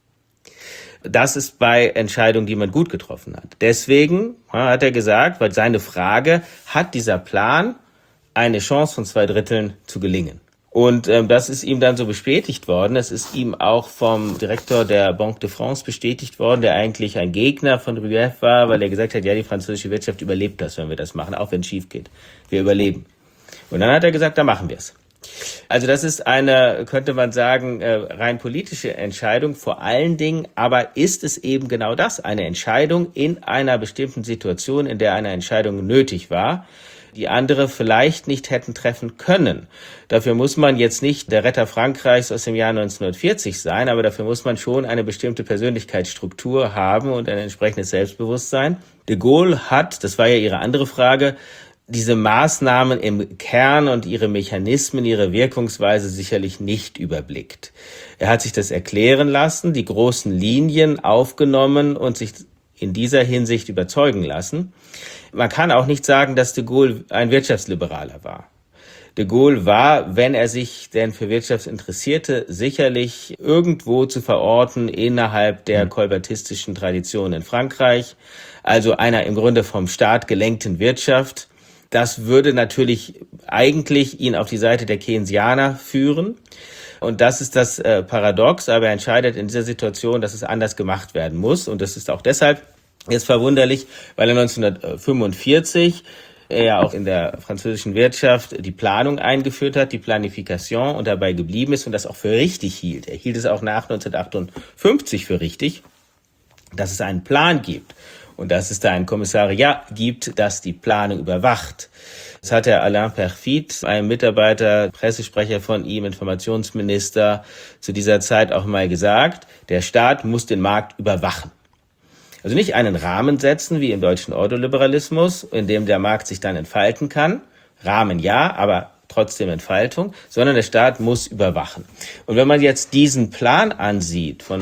Das ist bei Entscheidungen, die man gut getroffen hat. Deswegen hat er gesagt, weil seine Frage, hat dieser Plan eine Chance von 2/3 zu gelingen? Und das ist ihm dann so bestätigt worden. Es ist ihm auch vom Direktor der Banque de France bestätigt worden, der eigentlich ein Gegner von Rueff war, weil er gesagt hat, ja, die französische Wirtschaft überlebt das, wenn wir das machen, auch wenn es schief geht. Wir überleben. Und dann hat er gesagt, dann machen wir es. Also das ist eine, könnte man sagen, rein politische Entscheidung vor allen Dingen, aber ist es eben genau das, eine Entscheidung in einer bestimmten Situation, in der eine Entscheidung nötig war, die andere vielleicht nicht hätten treffen können. Dafür muss man jetzt nicht der Retter Frankreichs aus dem Jahr 1940 sein, aber dafür muss man schon eine bestimmte Persönlichkeitsstruktur haben und ein entsprechendes Selbstbewusstsein. De Gaulle hat, das war ja Ihre andere Frage, diese Maßnahmen im Kern und ihre Mechanismen, ihre Wirkungsweise sicherlich nicht überblickt. Er hat sich das erklären lassen, die großen Linien aufgenommen und sich in dieser Hinsicht überzeugen lassen. Man kann auch nicht sagen, dass de Gaulle ein Wirtschaftsliberaler war. De Gaulle war, wenn er sich denn für Wirtschaft interessierte, sicherlich irgendwo zu verorten innerhalb der kolbertistischen Tradition in Frankreich, also einer im Grunde vom Staat gelenkten Wirtschaft. Das würde natürlich eigentlich ihn auf die Seite der Keynesianer führen. Und das ist das Paradox, aber er entscheidet in dieser Situation, dass es anders gemacht werden muss. Und das ist auch deshalb jetzt verwunderlich, weil er 1945 ja auch in der französischen Wirtschaft die Planung eingeführt hat, die Planification, und dabei geblieben ist und das auch für richtig hielt. Er hielt es auch nach 1958 für richtig, dass es einen Plan gibt und dass es da ein Kommissariat gibt, das die Planung überwacht. Das hat der Alain Perfit, ein Mitarbeiter, Pressesprecher von ihm, Informationsminister, zu dieser Zeit auch mal gesagt, der Staat muss den Markt überwachen. Also nicht einen Rahmen setzen, wie im deutschen Ordoliberalismus, in dem der Markt sich dann entfalten kann. Rahmen ja, aber trotzdem Entfaltung, sondern der Staat muss überwachen. Und wenn man jetzt diesen Plan ansieht von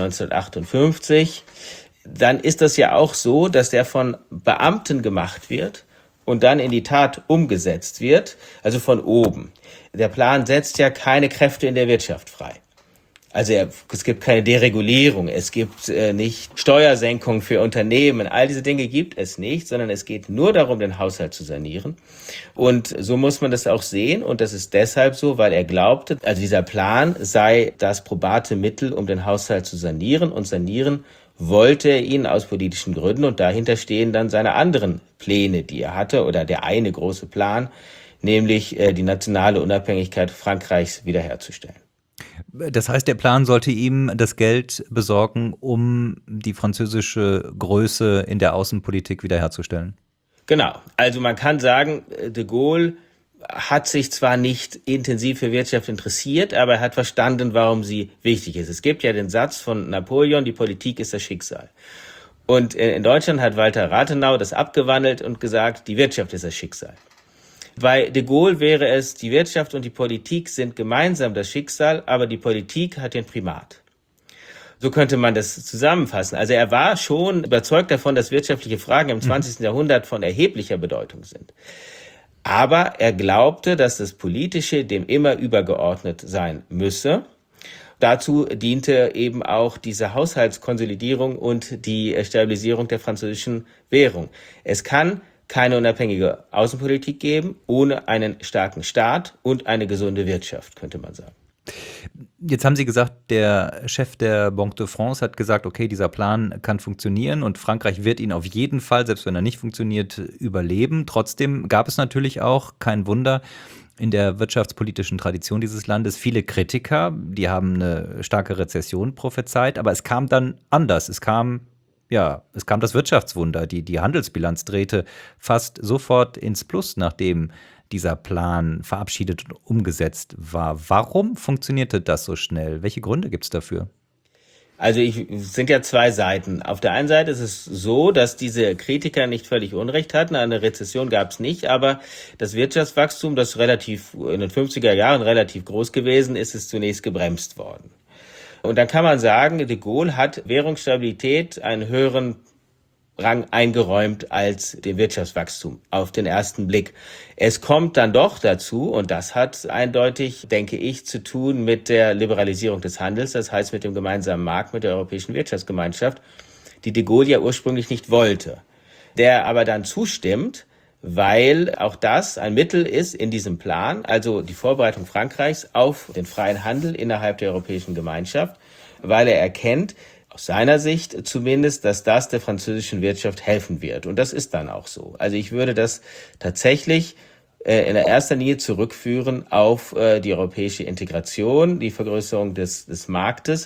1958, dann ist das ja auch so, dass der von Beamten gemacht wird und dann in die Tat umgesetzt wird, also von oben. Der Plan setzt ja keine Kräfte in der Wirtschaft frei. Also es gibt keine Deregulierung, es gibt nicht Steuersenkungen für Unternehmen, all diese Dinge gibt es nicht, sondern es geht nur darum, den Haushalt zu sanieren. Und so muss man das auch sehen und das ist deshalb so, weil er glaubte, also dieser Plan sei das probate Mittel, um den Haushalt zu sanieren und sanieren wollte er ihn aus politischen Gründen und dahinter stehen dann seine anderen Pläne, die er hatte oder der eine große Plan, nämlich die nationale Unabhängigkeit Frankreichs wiederherzustellen. Das heißt, der Plan sollte ihm das Geld besorgen, um die französische Größe in der Außenpolitik wiederherzustellen. Genau. Also man kann sagen, de Gaulle hat sich zwar nicht intensiv für Wirtschaft interessiert, aber er hat verstanden, warum sie wichtig ist. Es gibt ja den Satz von Napoleon, die Politik ist das Schicksal. Und in Deutschland hat Walter Rathenau das abgewandelt und gesagt, die Wirtschaft ist das Schicksal. Bei de Gaulle wäre es, die Wirtschaft und die Politik sind gemeinsam das Schicksal, aber die Politik hat den Primat. So könnte man das zusammenfassen. Also er war schon überzeugt davon, dass wirtschaftliche Fragen im 20. Jahrhundert von erheblicher Bedeutung sind. Aber er glaubte, dass das Politische dem immer übergeordnet sein müsse. Dazu diente eben auch diese Haushaltskonsolidierung und die Stabilisierung der französischen Währung. Es kann keine unabhängige Außenpolitik geben, ohne einen starken Staat und eine gesunde Wirtschaft, könnte man sagen. Jetzt haben Sie gesagt, der Chef der Banque de France hat gesagt, okay, dieser Plan kann funktionieren und Frankreich wird ihn auf jeden Fall, selbst wenn er nicht funktioniert, überleben. Trotzdem gab es natürlich auch, kein Wunder, in der wirtschaftspolitischen Tradition dieses Landes viele Kritiker, die haben eine starke Rezession prophezeit, aber es kam dann anders. Es kam das Wirtschaftswunder, die Handelsbilanz drehte fast sofort ins Plus, nachdem dieser Plan verabschiedet und umgesetzt war. Warum funktionierte das so schnell? Welche Gründe gibt es dafür? Also es sind ja zwei Seiten. Auf der einen Seite ist es so, dass diese Kritiker nicht völlig Unrecht hatten. Eine Rezession gab es nicht, aber das Wirtschaftswachstum, das relativ in den 50er Jahren relativ groß gewesen ist, ist zunächst gebremst worden. Und dann kann man sagen, de Gaulle hat Währungsstabilität einen höheren Rang eingeräumt als dem Wirtschaftswachstum auf den ersten Blick. Es kommt dann doch dazu, und das hat eindeutig, denke ich, zu tun mit der Liberalisierung des Handels, das heißt mit dem gemeinsamen Markt, mit der Europäischen Wirtschaftsgemeinschaft, die de Gaulle ja ursprünglich nicht wollte, der aber dann zustimmt, weil auch das ein Mittel ist in diesem Plan, also die Vorbereitung Frankreichs auf den freien Handel innerhalb der Europäischen Gemeinschaft, weil er erkennt, aus seiner Sicht zumindest, dass das der französischen Wirtschaft helfen wird. Und das ist dann auch so. Also ich würde das tatsächlich in der erster Linie zurückführen auf die europäische Integration, die Vergrößerung des Marktes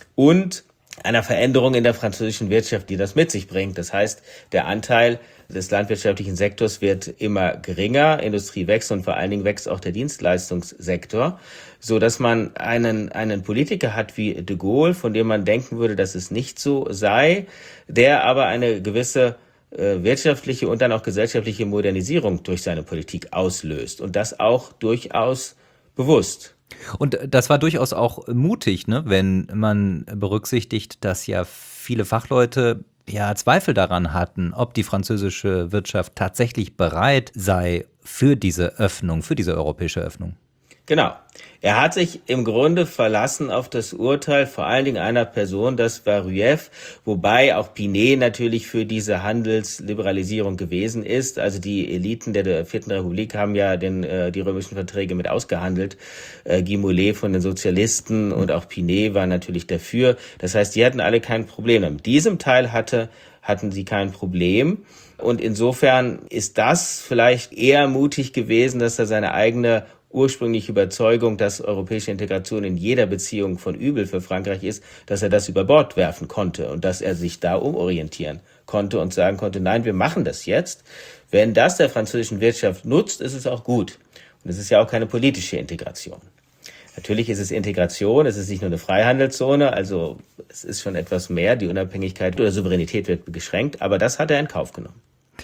und einer Veränderung in der französischen Wirtschaft, die das mit sich bringt. Das heißt, der Anteil des landwirtschaftlichen Sektors wird immer geringer, Industrie wächst und vor allen Dingen wächst auch der Dienstleistungssektor, so dass man einen Politiker hat wie de Gaulle, von dem man denken würde, dass es nicht so sei, der aber eine gewisse wirtschaftliche und dann auch gesellschaftliche Modernisierung durch seine Politik auslöst und das auch durchaus bewusst. Und das war durchaus auch mutig, ne, wenn man berücksichtigt, dass ja viele Fachleute Zweifel daran hatten, ob die französische Wirtschaft tatsächlich bereit sei für diese Öffnung, für diese europäische Öffnung. Genau. Er hat sich im Grunde verlassen auf das Urteil vor allen Dingen einer Person, das war Rueff, wobei auch Pinet natürlich für diese Handelsliberalisierung gewesen ist. Also die Eliten der Vierten Republik haben ja die römischen Verträge mit ausgehandelt. Guy Mollet von den Sozialisten und auch Pinet war natürlich dafür. Das heißt, die hatten alle kein Problem. Mit diesem Teil hatten sie kein Problem. Und insofern ist das vielleicht eher mutig gewesen, dass er seine eigene ursprüngliche Überzeugung, dass europäische Integration in jeder Beziehung von übel für Frankreich ist, dass er das über Bord werfen konnte und dass er sich da umorientieren konnte und sagen konnte, nein, wir machen das jetzt. Wenn das der französischen Wirtschaft nutzt, ist es auch gut. Und es ist ja auch keine politische Integration. Natürlich ist es Integration, es ist nicht nur eine Freihandelszone, also es ist schon etwas mehr, die Unabhängigkeit oder Souveränität wird beschränkt, aber das hat er in Kauf genommen.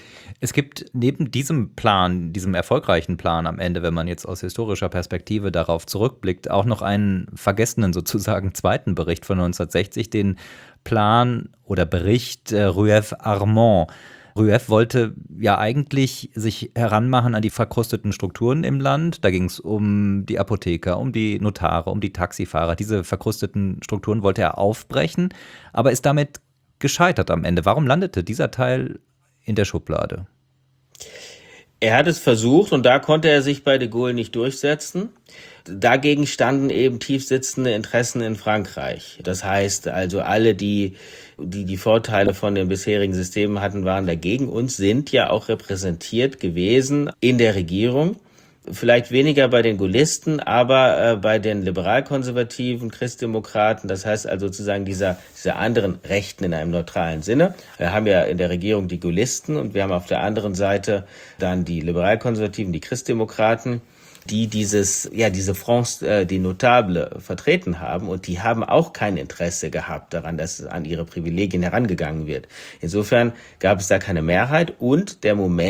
Es gibt neben diesem Plan, diesem erfolgreichen Plan am Ende, wenn man jetzt aus historischer Perspektive darauf zurückblickt, auch noch einen vergessenen sozusagen zweiten Bericht von 1960, den Plan oder Bericht Rueff-Armand. Rueff wollte ja eigentlich sich heranmachen an die verkrusteten Strukturen im Land. Da ging es um die Apotheker, um die Notare, um die Taxifahrer. Diese verkrusteten Strukturen wollte er aufbrechen, aber ist damit gescheitert am Ende. Warum landete dieser Teil in der Schublade? Er hat es versucht und da konnte er sich bei de Gaulle nicht durchsetzen. Dagegen standen eben tiefsitzende Interessen in Frankreich. Das heißt also, alle, die Vorteile von den bisherigen Systemen hatten, waren dagegen und sind ja auch repräsentiert gewesen in der Regierung. Vielleicht weniger bei den Gaullisten, aber bei den liberal-konservativen Christdemokraten, das heißt also sozusagen dieser anderen Rechten in einem neutralen Sinne. Wir haben ja in der Regierung die Gaullisten und wir haben auf der anderen Seite dann die liberal-konservativen, die Christdemokraten, die diese France des Notables vertreten haben und die haben auch kein Interesse gehabt daran, dass an ihre Privilegien herangegangen wird. Insofern gab es da keine Mehrheit und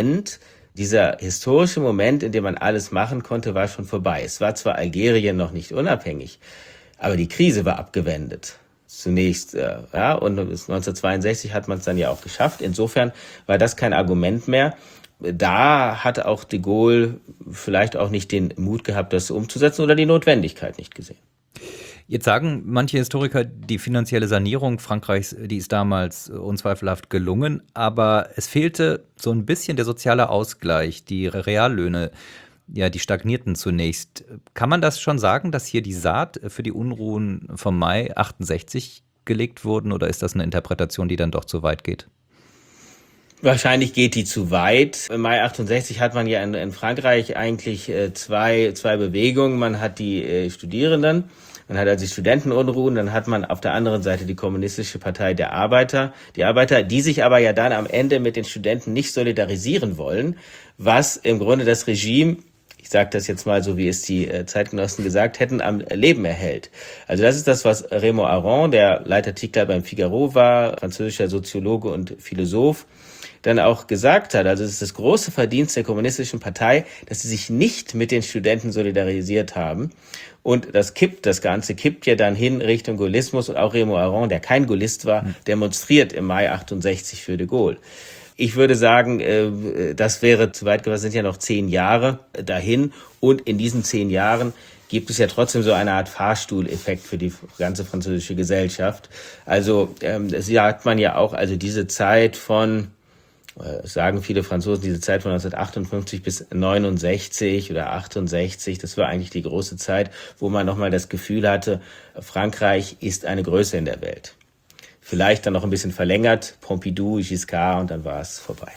dieser historische Moment, in dem man alles machen konnte, war schon vorbei. Es war zwar Algerien noch nicht unabhängig, aber die Krise war abgewendet. Zunächst, und bis 1962 hat man es dann ja auch geschafft. Insofern war das kein Argument mehr. Da hat auch de Gaulle vielleicht auch nicht den Mut gehabt, das umzusetzen oder die Notwendigkeit nicht gesehen. Jetzt sagen manche Historiker, die finanzielle Sanierung Frankreichs, die ist damals unzweifelhaft gelungen, aber es fehlte so ein bisschen der soziale Ausgleich, die Reallöhne, ja, die stagnierten zunächst. Kann man das schon sagen, dass hier die Saat für die Unruhen vom Mai 68 gelegt wurden oder ist das eine Interpretation, die dann doch zu weit geht? Wahrscheinlich geht die zu weit. Im Mai 68 hat man ja in Frankreich eigentlich zwei Bewegungen. Man hat die Studierenden, man hat also die Studentenunruhen, dann hat man auf der anderen Seite die Kommunistische Partei der Arbeiter. Die Arbeiter, die sich aber ja dann am Ende mit den Studenten nicht solidarisieren wollen, was im Grunde das Regime, ich sage das jetzt mal so, wie es die Zeitgenossen gesagt hätten, am Leben erhält. Also das ist das, was Raymond Aron, der Leitartikler beim Figaro war, französischer Soziologe und Philosoph, dann auch gesagt hat. Also es ist das große Verdienst der Kommunistischen Partei, dass sie sich nicht mit den Studenten solidarisiert haben. Und das Ganze kippt ja dann hin Richtung Gaullismus und auch Raymond Aron, der kein Gaullist war, demonstriert im Mai 68 für de Gaulle. Ich würde sagen, das wäre zu weit gewesen, sind ja noch 10 Jahre dahin und in diesen 10 Jahren gibt es ja trotzdem so eine Art Fahrstuhleffekt für die ganze französische Gesellschaft. Also sagt man ja auch, also diese Zeit von, sagen viele Franzosen, diese Zeit von 1958 bis 69 oder 68, das war eigentlich die große Zeit, wo man nochmal das Gefühl hatte, Frankreich ist eine Größe in der Welt. Vielleicht dann noch ein bisschen verlängert, Pompidou, Giscard und dann war es vorbei.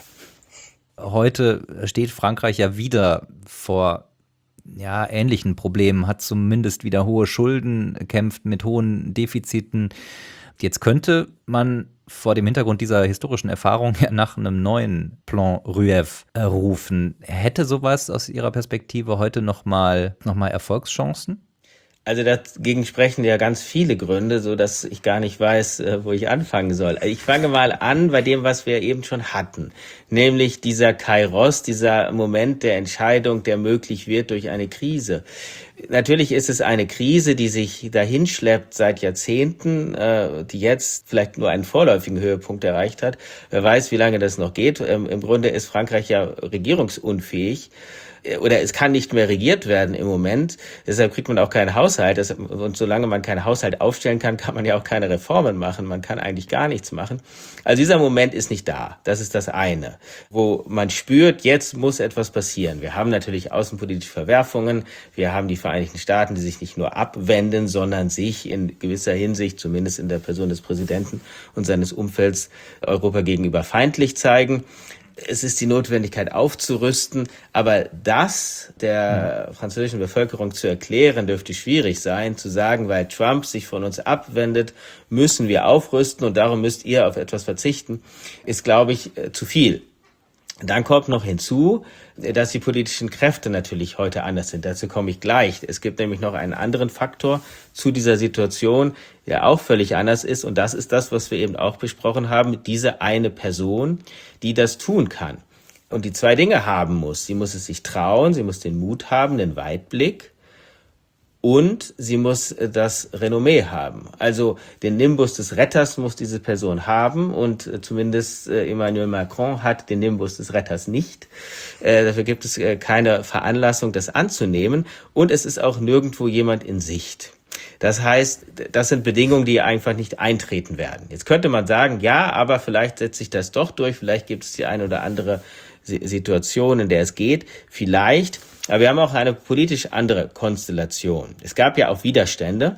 Heute steht Frankreich ja wieder vor ähnlichen Problemen, hat zumindest wieder hohe Schulden, kämpft mit hohen Defiziten. Jetzt könnte man vor dem Hintergrund dieser historischen Erfahrung ja nach einem neuen Plan Rueff rufen. Hätte sowas aus Ihrer Perspektive heute noch mal Erfolgschancen? Also dagegen sprechen ja ganz viele Gründe, so dass ich gar nicht weiß, wo ich anfangen soll. Ich fange mal an bei dem, was wir eben schon hatten, nämlich dieser Kairos, dieser Moment der Entscheidung, der möglich wird durch eine Krise. Natürlich ist es eine Krise, die sich dahin schleppt seit Jahrzehnten, die jetzt vielleicht nur einen vorläufigen Höhepunkt erreicht hat. Wer weiß, wie lange das noch geht. Im Grunde ist Frankreich ja regierungsunfähig. Oder es kann nicht mehr regiert werden im Moment. Deshalb kriegt man auch keinen Haushalt. Und solange man keinen Haushalt aufstellen kann, kann man ja auch keine Reformen machen. Man kann eigentlich gar nichts machen. Also dieser Moment ist nicht da. Das ist das eine, wo man spürt, jetzt muss etwas passieren. Wir haben natürlich außenpolitische Verwerfungen. Wir haben die Vereinigten Staaten, die sich nicht nur abwenden, sondern sich in gewisser Hinsicht, zumindest in der Person des Präsidenten und seines Umfelds, Europa gegenüber feindlich zeigen. Es ist die Notwendigkeit aufzurüsten, aber das der französischen Bevölkerung zu erklären, dürfte schwierig sein. Zu sagen, weil Trump sich von uns abwendet, müssen wir aufrüsten und darum müsst ihr auf etwas verzichten, ist, glaube ich, zu viel. Dann kommt noch hinzu, dass die politischen Kräfte natürlich heute anders sind. Dazu komme ich gleich. Es gibt nämlich noch einen anderen Faktor zu dieser Situation, der auch völlig anders ist. Und das ist das, was wir eben auch besprochen haben. Diese eine Person, die das tun kann. Und die 2 Dinge haben muss. Sie muss es sich trauen, sie muss den Mut haben, den Weitblick. Und sie muss das Renommee haben. Also den Nimbus des Retters muss diese Person haben und zumindest Emmanuel Macron hat den Nimbus des Retters nicht. Dafür gibt es keine Veranlassung, das anzunehmen und es ist auch nirgendwo jemand in Sicht. Das heißt, das sind Bedingungen, die einfach nicht eintreten werden. Jetzt könnte man sagen, ja, aber vielleicht setzt sich das doch durch, vielleicht gibt es die eine oder andere Situation, in der es geht, vielleicht. Aber wir haben auch eine politisch andere Konstellation. Es gab ja auch Widerstände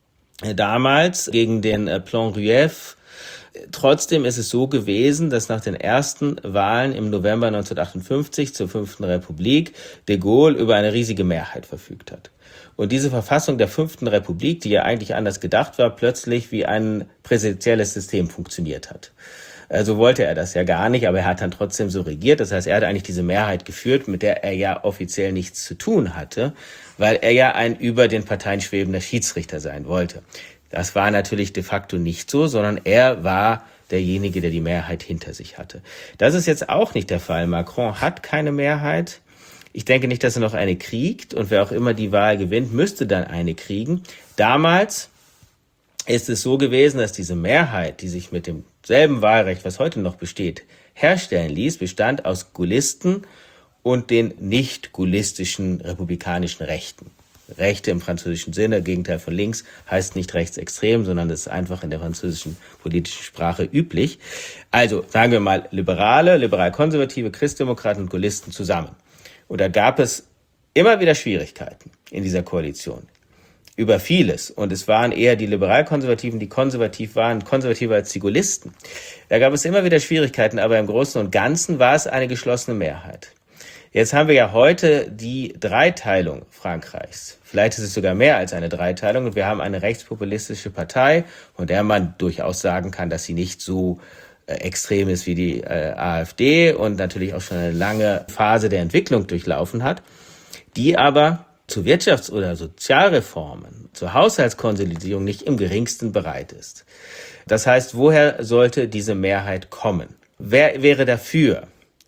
damals gegen den Plan Rueff. Trotzdem ist es so gewesen, dass nach den ersten Wahlen im November 1958 zur 5. Republik de Gaulle über eine riesige Mehrheit verfügt hat. Und diese Verfassung der 5. Republik, die ja eigentlich anders gedacht war, plötzlich wie ein präsidentielles System funktioniert hat. So wollte er das ja gar nicht, aber er hat dann trotzdem so regiert. Das heißt, er hat eigentlich diese Mehrheit geführt, mit der er ja offiziell nichts zu tun hatte, weil er ja ein über den Parteien schwebender Schiedsrichter sein wollte. Das war natürlich de facto nicht so, sondern er war derjenige, der die Mehrheit hinter sich hatte. Das ist jetzt auch nicht der Fall. Macron hat keine Mehrheit. Ich denke nicht, dass er noch eine kriegt. Und wer auch immer die Wahl gewinnt, müsste dann eine kriegen. Damals ist es so gewesen, dass diese Mehrheit, die sich mit demselben Wahlrecht, was heute noch besteht, herstellen ließ, bestand aus Gaullisten und den nicht-gaullistischen republikanischen Rechten. Rechte im französischen Sinne, Gegenteil von links, heißt nicht rechtsextrem, sondern das ist einfach in der französischen politischen Sprache üblich. Also sagen wir mal Liberale, liberal-konservative, Christdemokraten und Gaullisten zusammen. Und da gab es immer wieder Schwierigkeiten in dieser Koalition. Über vieles. Und es waren eher die Liberal-Konservativen, die konservativ waren, konservativer als die Gaullisten. Da gab es immer wieder Schwierigkeiten, aber im Großen und Ganzen war es eine geschlossene Mehrheit. Jetzt haben wir ja heute die Dreiteilung Frankreichs. Vielleicht ist es sogar mehr als eine Dreiteilung. Und wir haben eine rechtspopulistische Partei, von der man durchaus sagen kann, dass sie nicht so extrem ist wie die AfD und natürlich auch schon eine lange Phase der Entwicklung durchlaufen hat, die aber zu Wirtschafts- oder Sozialreformen, zur Haushaltskonsolidierung nicht im geringsten bereit ist. Das heißt, woher sollte diese Mehrheit kommen? Wer wäre dafür?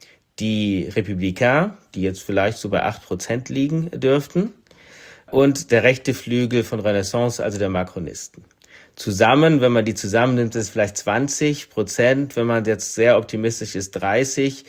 Die Républicains, die jetzt vielleicht so bei 8% liegen dürften, und der rechte Flügel von Renaissance, also der Macronisten. Zusammen, wenn man die zusammennimmt, ist es vielleicht 20%, wenn man jetzt sehr optimistisch ist, 30%.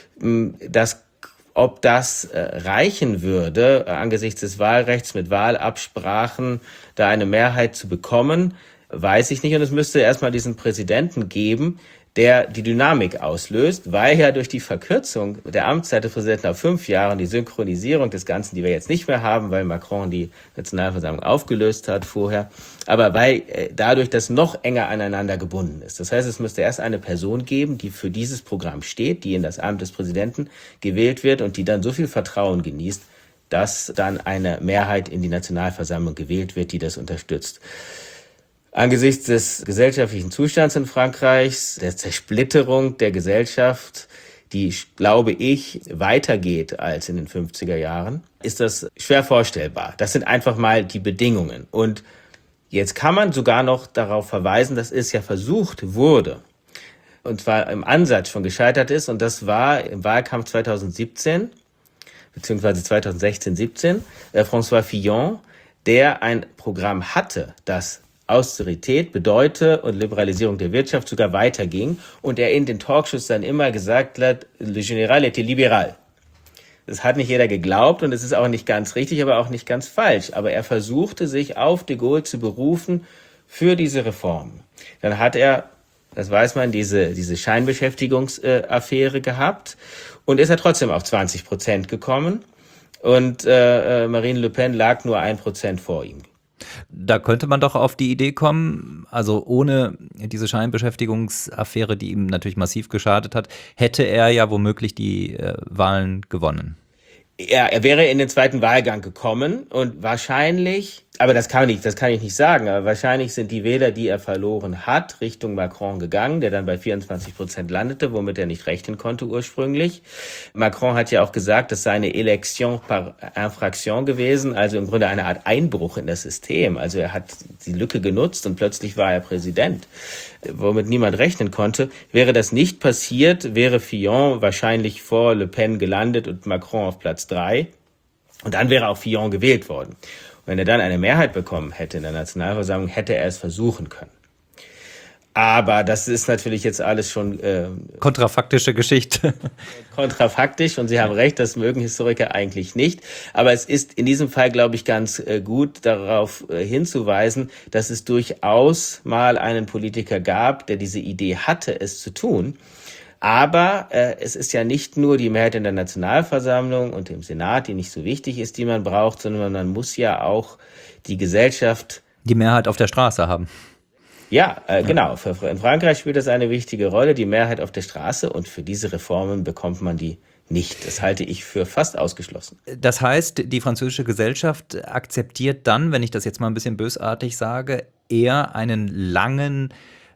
Ob das reichen würde, angesichts des Wahlrechts mit Wahlabsprachen da eine Mehrheit zu bekommen, weiß ich nicht. Und es müsste erstmal diesen Präsidenten geben, der die Dynamik auslöst, weil ja durch die Verkürzung der Amtszeit des Präsidenten auf 5 Jahre und die Synchronisierung des Ganzen, die wir jetzt nicht mehr haben, weil Macron die Nationalversammlung aufgelöst hat vorher, aber weil dadurch das noch enger aneinander gebunden ist. Das heißt, es müsste erst eine Person geben, die für dieses Programm steht, die in das Amt des Präsidenten gewählt wird und die dann so viel Vertrauen genießt, dass dann eine Mehrheit in die Nationalversammlung gewählt wird, die das unterstützt. Angesichts des gesellschaftlichen Zustands in Frankreich, der Zersplitterung der Gesellschaft, die, glaube ich, weitergeht als in den 50er Jahren, ist das schwer vorstellbar. Das sind einfach mal die Bedingungen. Und jetzt kann man sogar noch darauf verweisen, dass es ja versucht wurde, und zwar im Ansatz schon gescheitert ist, und das war im Wahlkampf 2017, beziehungsweise 2016-17, François Fillon, der ein Programm hatte, das Austerität bedeute und Liberalisierung der Wirtschaft sogar weiterging und er in den Talkshows dann immer gesagt hat, le général était libéral. Das hat nicht jeder geglaubt und es ist auch nicht ganz richtig, aber auch nicht ganz falsch. Aber er versuchte sich auf de Gaulle zu berufen für diese Reformen. Dann hat er, das weiß man, diese Scheinbeschäftigungsaffäre gehabt und ist er trotzdem auf 20% gekommen und Marine Le Pen lag nur 1% vor ihm. Da könnte man doch auf die Idee kommen, also ohne diese Scheinbeschäftigungsaffäre, die ihm natürlich massiv geschadet hat, hätte er ja womöglich die Wahlen gewonnen. Ja, er wäre in den zweiten Wahlgang gekommen und wahrscheinlich, aber das kann ich nicht sagen, aber wahrscheinlich sind die Wähler, die er verloren hat, Richtung Macron gegangen, der dann bei 24% landete, womit er nicht rechnen konnte ursprünglich. Macron hat ja auch gesagt, das sei eine Election par Infraction gewesen, also im Grunde eine Art Einbruch in das System. Also er hat die Lücke genutzt und plötzlich war er Präsident, womit niemand rechnen konnte. Wäre das nicht passiert, wäre Fillon wahrscheinlich vor Le Pen gelandet und Macron auf Platz 3. Und dann wäre auch Fillon gewählt worden. Und Wenn er dann eine Mehrheit bekommen hätte in der Nationalversammlung, hätte er es versuchen können. Aber das ist natürlich jetzt alles schon kontrafaktische Geschichte. Kontrafaktisch, und Sie haben recht, das mögen Historiker eigentlich nicht. Aber es ist in diesem Fall, glaube ich, ganz gut darauf hinzuweisen, dass es durchaus mal einen Politiker gab, der diese Idee hatte, es zu tun. Aber es ist ja nicht nur die Mehrheit in der Nationalversammlung und im Senat, die nicht so wichtig ist, die man braucht, sondern man muss ja auch die Gesellschaft... Die Mehrheit auf der Straße haben. Ja, genau. In Frankreich spielt das eine wichtige Rolle, die Mehrheit auf der Straße, und für diese Reformen bekommt man die nicht. Das halte ich für fast ausgeschlossen. Das heißt, die französische Gesellschaft akzeptiert dann, wenn ich das jetzt mal ein bisschen bösartig sage, eher einen langen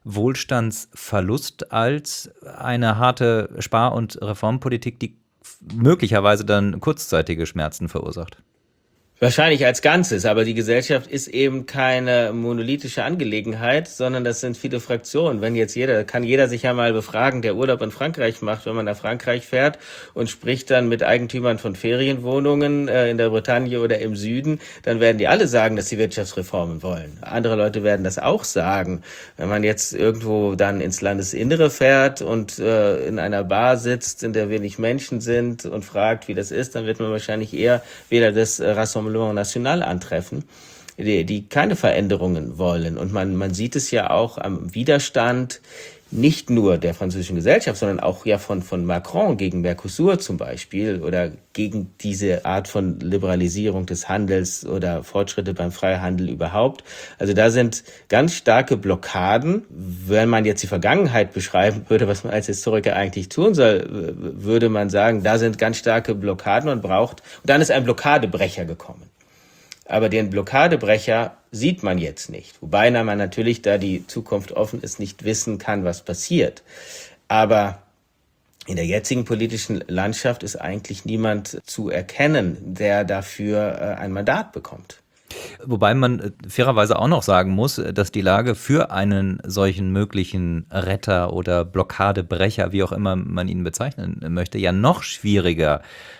Wohlstandsverlust als eine harte Spar- und Reformpolitik, die möglicherweise dann kurzzeitige Schmerzen verursacht. Wahrscheinlich als Ganzes, aber die Gesellschaft ist eben keine monolithische Angelegenheit, sondern das sind viele Fraktionen. Kann jeder sich ja mal befragen, der Urlaub in Frankreich macht, wenn man nach Frankreich fährt und spricht dann mit Eigentümern von Ferienwohnungen in der Bretagne oder im Süden, dann werden die alle sagen, dass sie Wirtschaftsreformen wollen. Andere Leute werden das auch sagen. Wenn man jetzt irgendwo dann ins Landesinnere fährt und in einer Bar sitzt, in der wenig Menschen sind und fragt, wie das ist, dann wird man wahrscheinlich eher weder das Rassemblement National antreffen, die keine Veränderungen wollen. Und man sieht es ja auch am Widerstand nicht nur der französischen Gesellschaft, sondern auch ja von Macron gegen Mercosur zum Beispiel oder gegen diese Art von Liberalisierung des Handels oder Fortschritte beim Freihandel überhaupt. Also da sind ganz starke Blockaden. Wenn man jetzt die Vergangenheit beschreiben würde, was man als Historiker eigentlich tun soll, würde man sagen, da sind ganz starke Blockaden und dann ist ein Blockadebrecher gekommen. Aber den Blockadebrecher sieht man jetzt nicht. Wobei man natürlich, da die Zukunft offen ist, nicht wissen kann, was passiert. Aber in der jetzigen politischen Landschaft ist eigentlich niemand zu erkennen, der dafür ein Mandat bekommt. Wobei man fairerweise auch noch sagen muss, dass die Lage für einen solchen möglichen Retter oder Blockadebrecher, wie auch immer man ihn bezeichnen möchte, ja noch schwieriger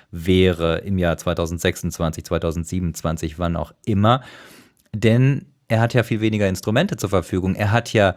wäre im Jahr 2026, 2027, wann auch immer. Denn er hat ja viel weniger Instrumente zur Verfügung. Er hat ja,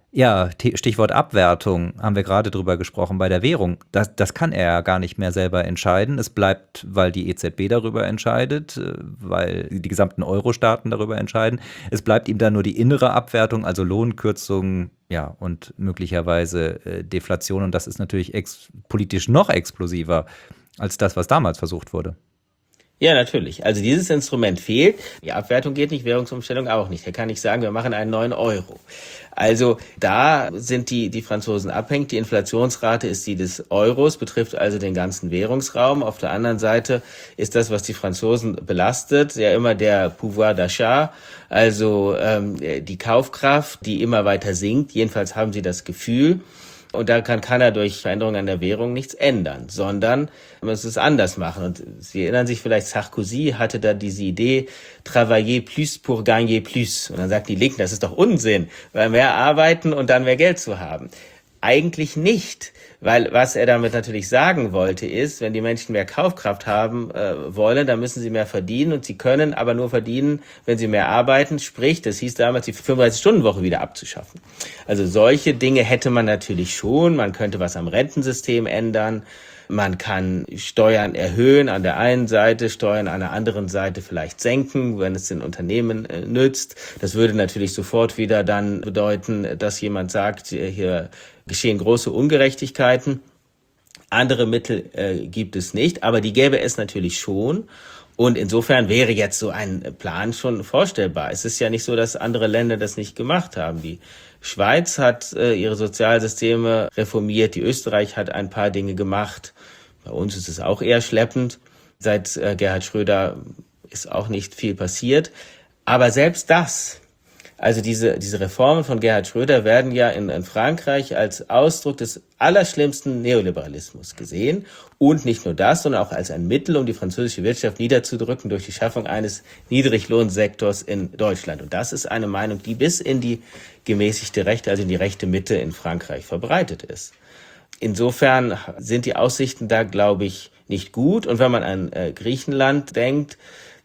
Stichwort Abwertung, haben wir gerade drüber gesprochen, bei der Währung. Das kann er ja gar nicht mehr selber entscheiden. Es bleibt, weil die EZB darüber entscheidet, weil die gesamten Euro-Staaten darüber entscheiden. Es bleibt ihm dann nur die innere Abwertung, also Lohnkürzungen, ja, und möglicherweise Deflation. Und das ist natürlich politisch noch explosiver als das, was damals versucht wurde. Ja, natürlich. Also dieses Instrument fehlt. Die Abwertung geht nicht, Währungsumstellung auch nicht. Er kann nicht sagen, wir machen einen neuen Euro. Also da sind die Franzosen abhängig. Die Inflationsrate ist die des Euros, betrifft also den ganzen Währungsraum. Auf der anderen Seite ist das, was die Franzosen belastet, ja immer der Pouvoir d'achat, also die Kaufkraft, die immer weiter sinkt. Jedenfalls haben sie das Gefühl. Und da kann keiner durch Veränderungen an der Währung nichts ändern, sondern man muss es anders machen. Und Sie erinnern sich vielleicht, Sarkozy hatte da diese Idee, travailler plus pour gagner plus. Und dann sagt die Linken, das ist doch Unsinn, weil mehr arbeiten und dann mehr Geld zu haben. Eigentlich nicht, weil was er damit natürlich sagen wollte ist, wenn die Menschen mehr Kaufkraft haben wollen, dann müssen sie mehr verdienen und sie können aber nur verdienen, wenn sie mehr arbeiten. Sprich, das hieß damals, die 35-Stunden-Woche wieder abzuschaffen. Also solche Dinge hätte man natürlich schon. Man könnte was am Rentensystem ändern. Man kann Steuern erhöhen an der einen Seite, Steuern an der anderen Seite vielleicht senken, wenn es den Unternehmen nützt. Das würde natürlich sofort wieder dann bedeuten, dass jemand sagt, hier geschehen große Ungerechtigkeiten. Andere Mittel gibt es nicht, aber die gäbe es natürlich schon. Und insofern wäre jetzt so ein Plan schon vorstellbar. Es ist ja nicht so, dass andere Länder das nicht gemacht haben. Die Schweiz hat ihre Sozialsysteme reformiert, die Österreich hat ein paar Dinge gemacht. Bei uns ist es auch eher schleppend. Seit Gerhard Schröder ist auch nicht viel passiert. Aber selbst das, also diese Reformen von Gerhard Schröder werden ja in Frankreich als Ausdruck des allerschlimmsten Neoliberalismus gesehen. Und nicht nur das, sondern auch als ein Mittel, um die französische Wirtschaft niederzudrücken durch die Schaffung eines Niedriglohnsektors in Deutschland. Und das ist eine Meinung, die bis in die gemäßigte Rechte, also in die rechte Mitte in Frankreich verbreitet ist. Insofern sind die Aussichten da, glaube ich, nicht gut. Und wenn man an Griechenland denkt,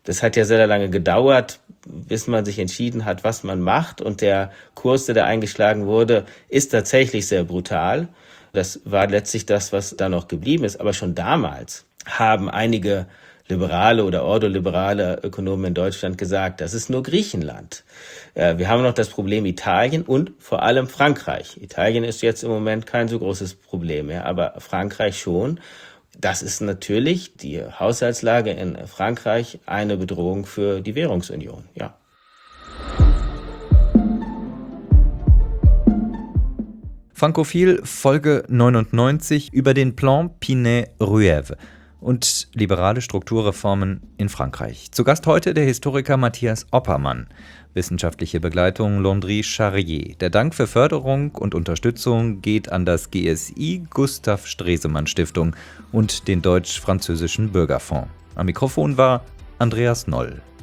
Das hat ja sehr lange gedauert, bis man sich entschieden hat, was man macht. Und der Kurs, der da eingeschlagen wurde, ist tatsächlich sehr brutal. Das war letztlich das, was da noch geblieben ist. Aber schon damals haben einige liberale oder ordoliberale Ökonomen in Deutschland gesagt, das ist nur Griechenland. Wir haben noch das Problem Italien und vor allem Frankreich. Italien ist jetzt im Moment kein so großes Problem mehr, aber Frankreich schon. Das ist natürlich die Haushaltslage in Frankreich eine Bedrohung für die Währungsunion, ja. Frankophil Folge 99 über den Plan Pinay-Ruev und liberale Strukturreformen in Frankreich. Zu Gast heute der Historiker Matthias Oppermann. Wissenschaftliche Begleitung Landry Charrier. Der Dank für Förderung und Unterstützung geht an das GSI Gustav Stresemann Stiftung und den Deutsch-Französischen Bürgerfonds. Am Mikrofon war Andreas Noll.